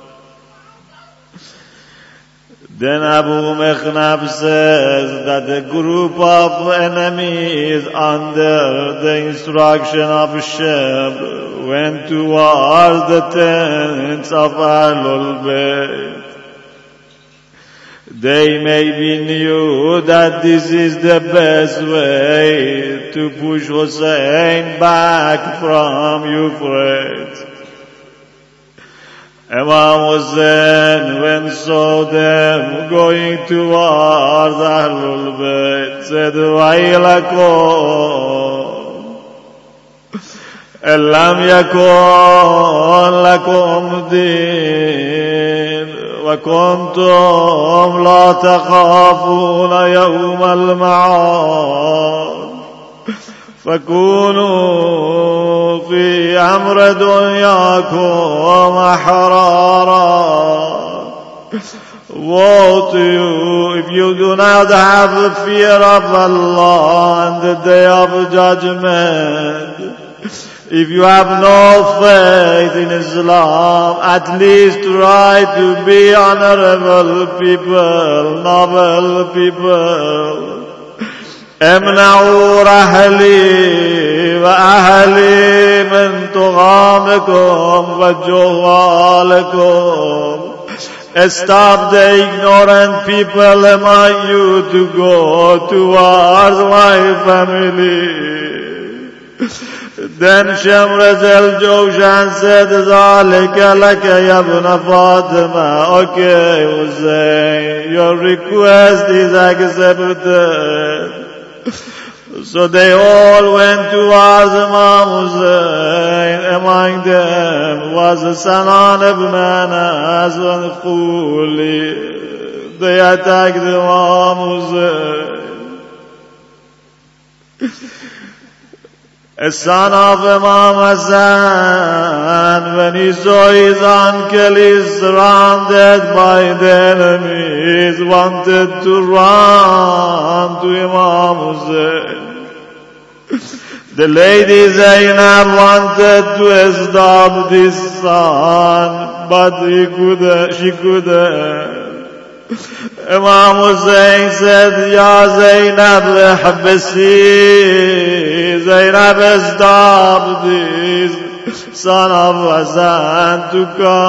Then Abu Mikhnaf says that a group of enemies under the instruction of Shem went towards the tents of Ahlul Bayt. They maybe knew that this is the best way to push Hussein back from Euphrates. Imam Hussein, when saw them going towards Ahlul Bayt, said, وَيْلَكُمْ أَلَّمْ يَكُنْ لَكُمْ دِينٌ وَكُنْتُمْ لَا تَخَافُونَ يَوْمَ الْمَعَادِ فكونوا في أمر دنياكم أحرارا. Woe to you if you do not have the fear of Allah on the day of judgment. If you have no faith in Islam, at least try to be honorable people, noble people. امنعوا رحلي وأهلي من طغامكم وجهالكم. Stop the ignorant people among you to go towards my family. Then Shamraz al-Jawshan said, ذَلِكَ لَكَ يَا ابْنَ فَاطِمَةَ. Okay, Hussein, your request is accepted. So they all went towards Imam Hussein. Among them was Sanan ibn Anas al-Khuli. They attacked Imam Hussein. A son of Imam Hassan, when he saw his uncle is surrounded by the enemies, wanted to run to Imam Hussein. The lady Zainab wanted to stop this son, but she couldn't. Imam Hussein said, Ya Zainab, habasi. Zainab, stop this son of Hassan to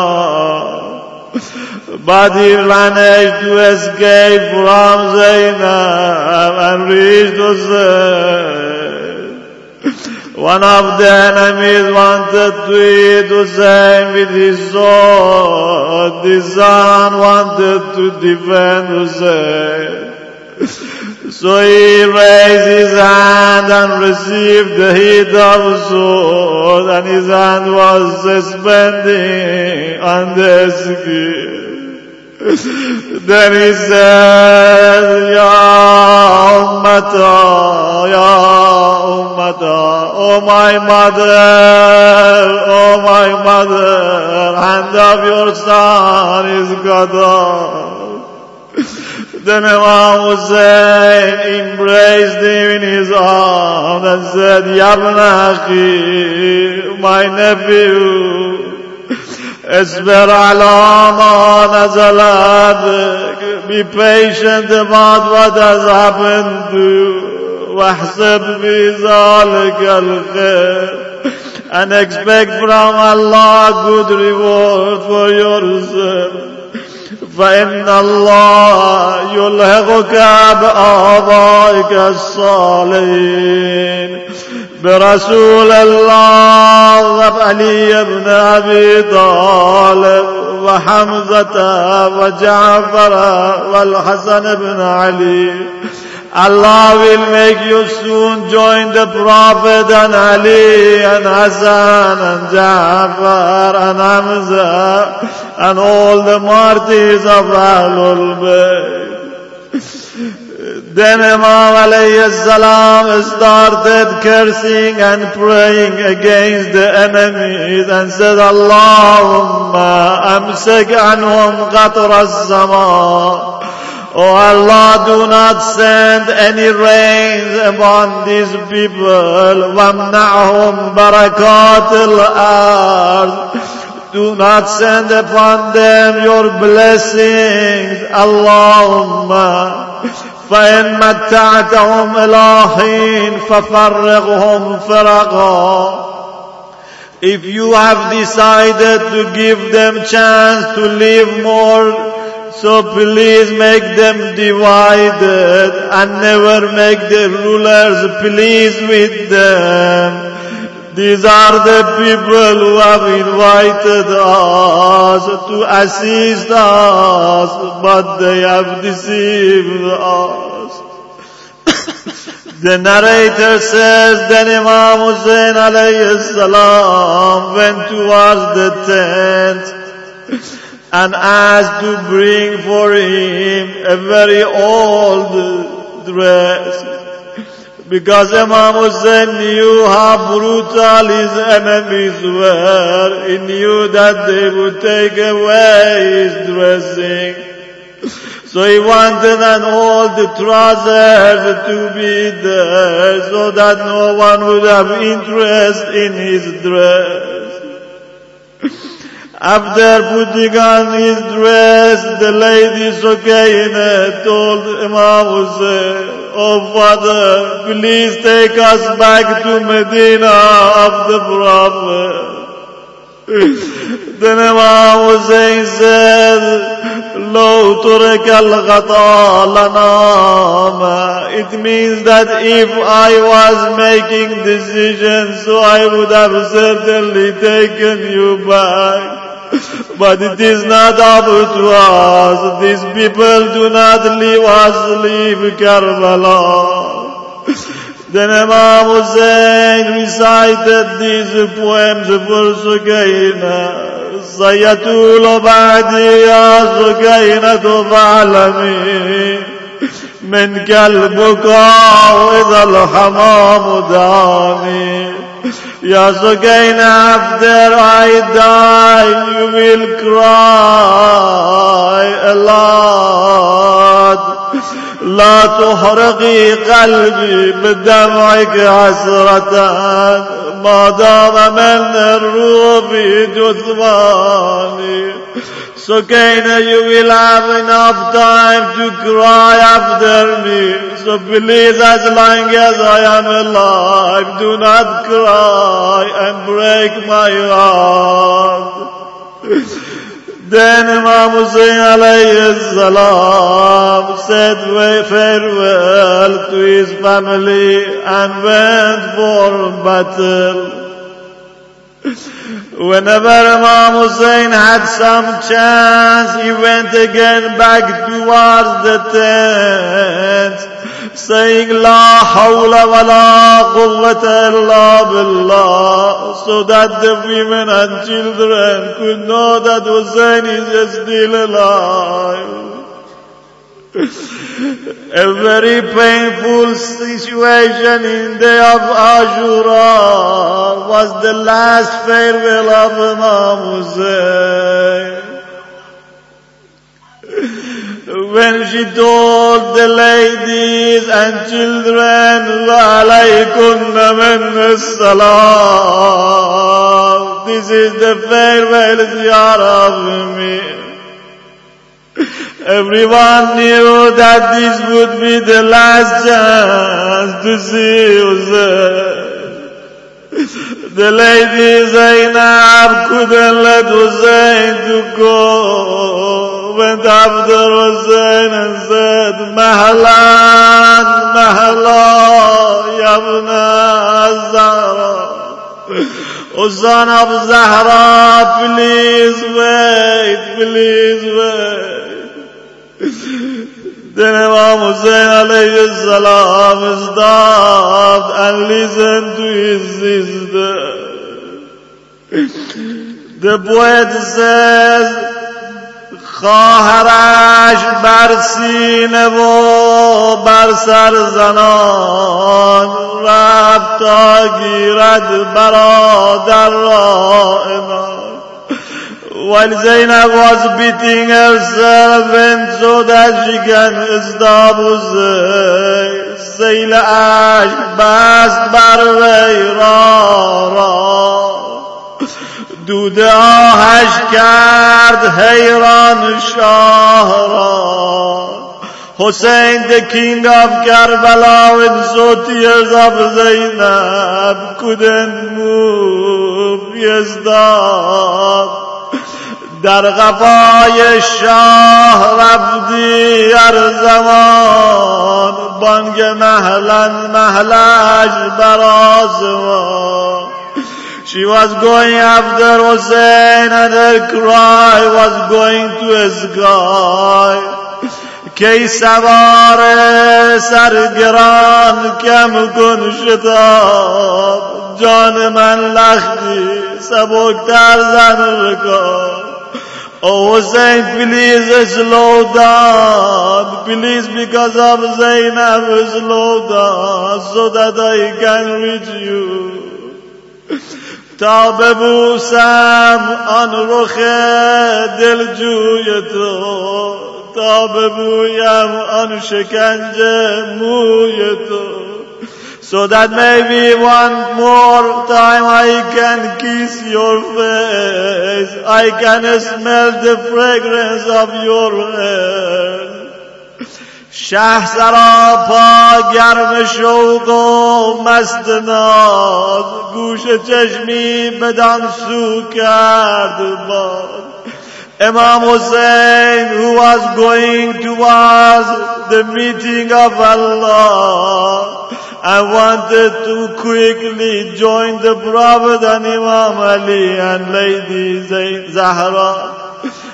come. But he managed to escape from Zainab and reached Hussein. One of the enemies wanted to eat Hussein with his sword. The son wanted to defend Hussein. So he raised his hand and received the heat of the sword, and his hand was suspending on the skin. Then he said, Ya Ummata, oh my mother, hand of your son is cut off. Then Imam Hussein embraced him in his arms and said, Ya ibn akhi, my nephew, Asbir ala ma nazalat. Be patient about what has happened to you. Wahsab fi zalika al-khair. And expect from Allah good reward for yourself. فإن الله يلحقك بآبائك الصالحين. برسول الله وعلي بن أبي طالب وحمزة وجعفر والحسن بن علي. Allah will make you soon join the Prophet and Ali and Hassan and Ja'far and Hamza and all the martyrs of Ahlul Bayt. Then Imam alayhi salam started cursing and praying against the enemies and said, Allahumma amsik anhum qatra as-sama. Oh Allah, do not send any rains upon these people. وَامْنَعْهُمْ بَرَكَاتِ الْأَرْضِ. Do not send upon them your blessings. Allahumma فَإِن مَتَّعْتَهُمْ إِلَى حِينٍ فَفَرِّقْهُمْ فِرَقًا. If you have decided to give them chance to live more, so please make them divided and never make the rulers pleased with them. These are the people who have invited us to assist us, but they have deceived us. The narrator says, then Imam Hussein alayhi salam went towards the tent and asked to bring for him a very old dress. Because Imam Hussein knew how brutal his enemies were. He knew that they would take away his dressing. So he wanted an old trousers to be there so that no one would have interest in his dress. After putting on his dress, the lady Sukaina told Imam Hussein, Oh father, please take us back to Medina of the Prophet. Then Imam Hussein said, Lo turika al-ghata lanama. It means that if I was making decisions, so I would have certainly taken you back. But it is not up to us. These people do not leave us leave Karbala. Then Imam Hussein recited these poems for Sukaina. سيطول بعدي يا سكينة فاعلمي منك البكاء إذا الحمام دامي. يا سكينة after I die you will cry a lot. لا تحرقي قلبي بدمعك حسرة ما دام من الروح في جثماني. Sukaina, you will have enough time to cry after me. So please, as long as I am alive, do not cry and break my heart. Then Imam Hussein alayhi salam said farewell to his family and went for battle. Whenever Imam Hussein had some chance, he went again back towards the tent, saying, La hawla wa la quwwata illa billah, so that the women and children could know that Hussein is still alive. A very painful situation in day of Ashura was the last farewell of Imam Hussein. When she told the ladies and children, وَعَلَيْكُنَّ مِنَّ السَّلَامِ, this is the farewell ziyarah of me. Everyone knew that this would be the last chance to see Hussein. The lady Zainab couldn't let Hussein to go. Went after Hussein and said, Mahlan, Mahlan, Yabna Zahra. O son of Zahra, please wait, please wait. Then Imam Hussein alayhi salam stopped and listened to his sister. The poet says, خواهرش بر سینه و بر سر زنان رفت تا گیرد برادر را ایمان. While Zainab was beating herself and so that she can stop Hussein, Sayl ashk bast bar veyrara, دود آهش کرد حیران شاه را. Hussein, the king of Karbala, when so tears of Zainab couldn't move, he stopped. در قفای شاه رفتی هر زمان، بانگ مهلن مهلش بر آسمان. She was going after Hussein and her cry was going to a sky. کی سوار سرگران کم کن شتاب، جان من لختی سبکتر زن رکاب. Oh Hussein, please slow down, please, because of Zainab, slow down so that I can reach you. تا ببوسم آن رخ دلجوی تو، تا ببویم آن شکنجه موی تو. So that maybe one more time I can kiss your face, I can smell the fragrance of your hair. شهر سراپا گرم شوق و مست ناز، گوش چشمی بدان سو کرد باز. Imam Hussein, who was going towards the meeting of Allah, I wanted to quickly join the Prophet and Imam Ali and Lady Zahra.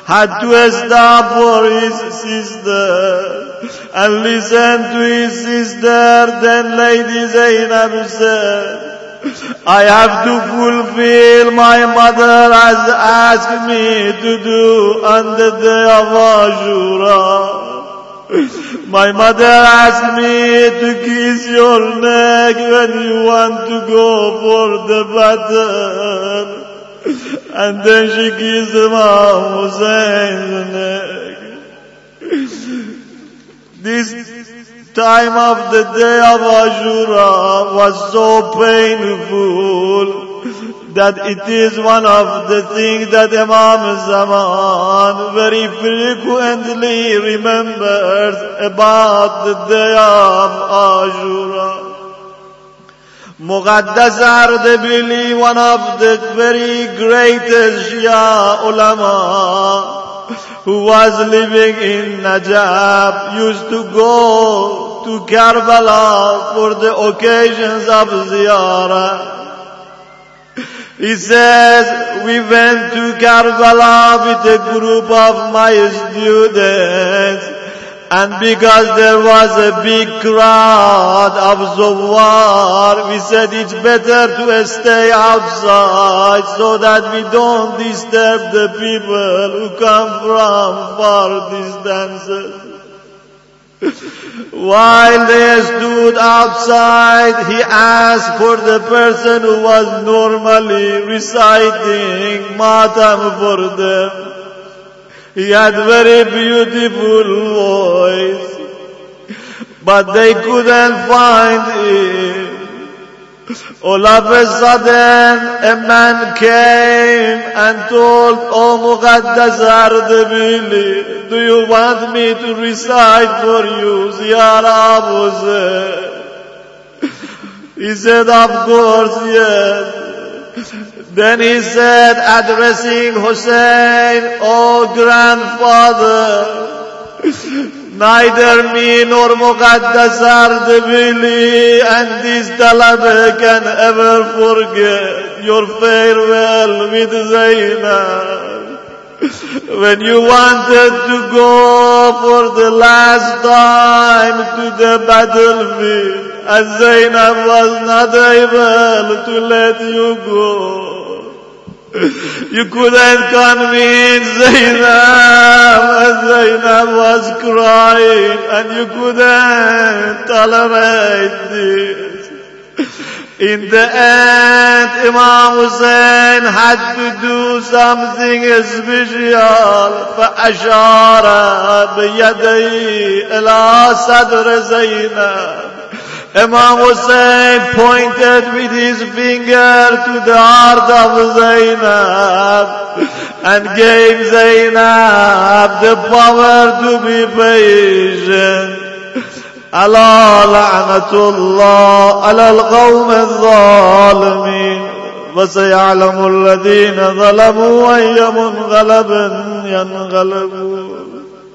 had to stop for his sister and listen to his sister. Then Lady Zainab said, I have to fulfill my mother has asked me to do on the day of Ashura. My mother asked me to kiss your neck when you want to go for the battle. And then she kissed Imam Hussein's neck. This time of the day of Ashura was so painful that it is one of the things that Imam Zaman very frequently remembers about the day of Ashura. Muqaddas Ardebili, one of the very greatest Shia ulama who was living in Najaf, used to go to Karbala for the occasions of ziyarah. He says, we went to Karbala with a group of my students, and because there was a big crowd of Zawar, we said it's better to stay outside so that we don't disturb the people who come from far distances. While they stood outside, he asked for the person who was normally reciting Matam for them. He had very beautiful voice, but they couldn't find him. All of a sudden, a man came and told, "Oh Muqaddas Ardebili, do you want me to recite for you Ziyarah of Hussein?" He said, "Of course, yes." Then he said, addressing Hussein, "Oh grandfather, neither me nor Muqaddas Ardebili and this Talaba can ever forget your farewell with Zainab. When you wanted to go for the last time to the battlefield, and Zainab was not able to let you go. You couldn't convince Zainab, and Zainab was crying, and you couldn't tolerate this. In the end, Imam Hussein had to do something special. فَأَشَارَ بِيَدَيْهِ إِلَى صَدْرِ زَيْنَبَ. Imam Hussein pointed with his finger to the heart of Zainab and gave Zainab the power to be patient. ألا لعنة الله على القوم الظالمين وسيعلم الذين ظلموا أي منقلب ينقلبون.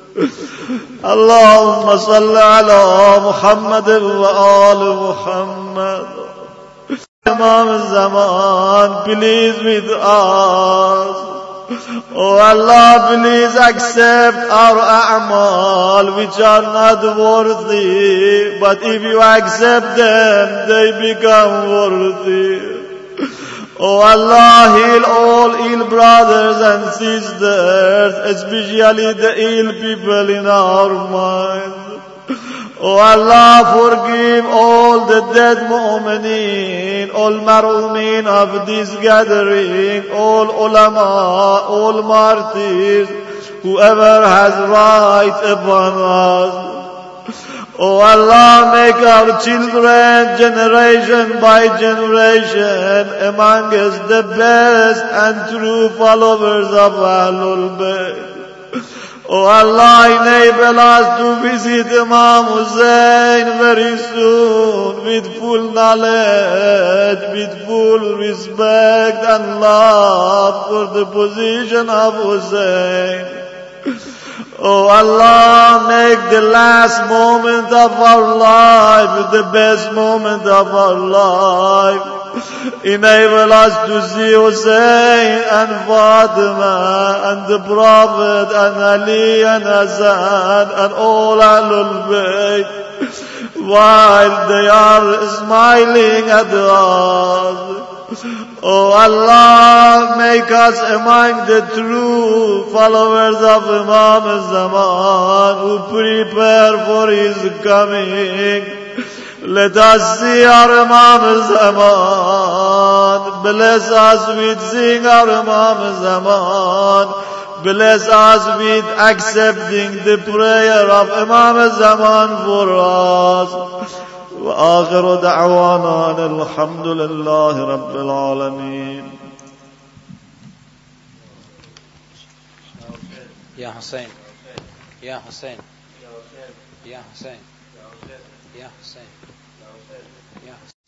اللهم صل على محمد وآل محمد. Imam Zaman, please with us. Oh Allah, please accept our a'mal which are not worthy, but if you accept them, they become worthy. Oh Allah, heal all ill brothers and sisters, especially the ill people in our minds. Oh Allah, forgive all the dead mu'mineen, all mar'umeen of this gathering, all ulama, all martyrs, whoever has right upon us. Oh Allah, make our children generation by generation amongst the best and true followers of Ahlul Bayt. Oh Allah, enable us to visit Imam Hussein very soon with full knowledge, with full respect and love for the position of Hussein. Oh Allah, make the last moment of our life the best moment of our life. enable us to see Hussein and Fatima and the Prophet and Ali and Hassan and all Ahlul Bayt while they are smiling at us. Oh Allah, make us among the true followers of Imam Zaman who prepare for his coming. Let us see our Imam Zaman. Bless us with seeing our Imam Zaman. Bless us with accepting the prayer of Imam Zaman for us. وآخر دعوانا الحمد لله رب العالمين. Ya Hussein. Ya Hussein. Ya Hussein. Ya Hussein. Ya Hussein.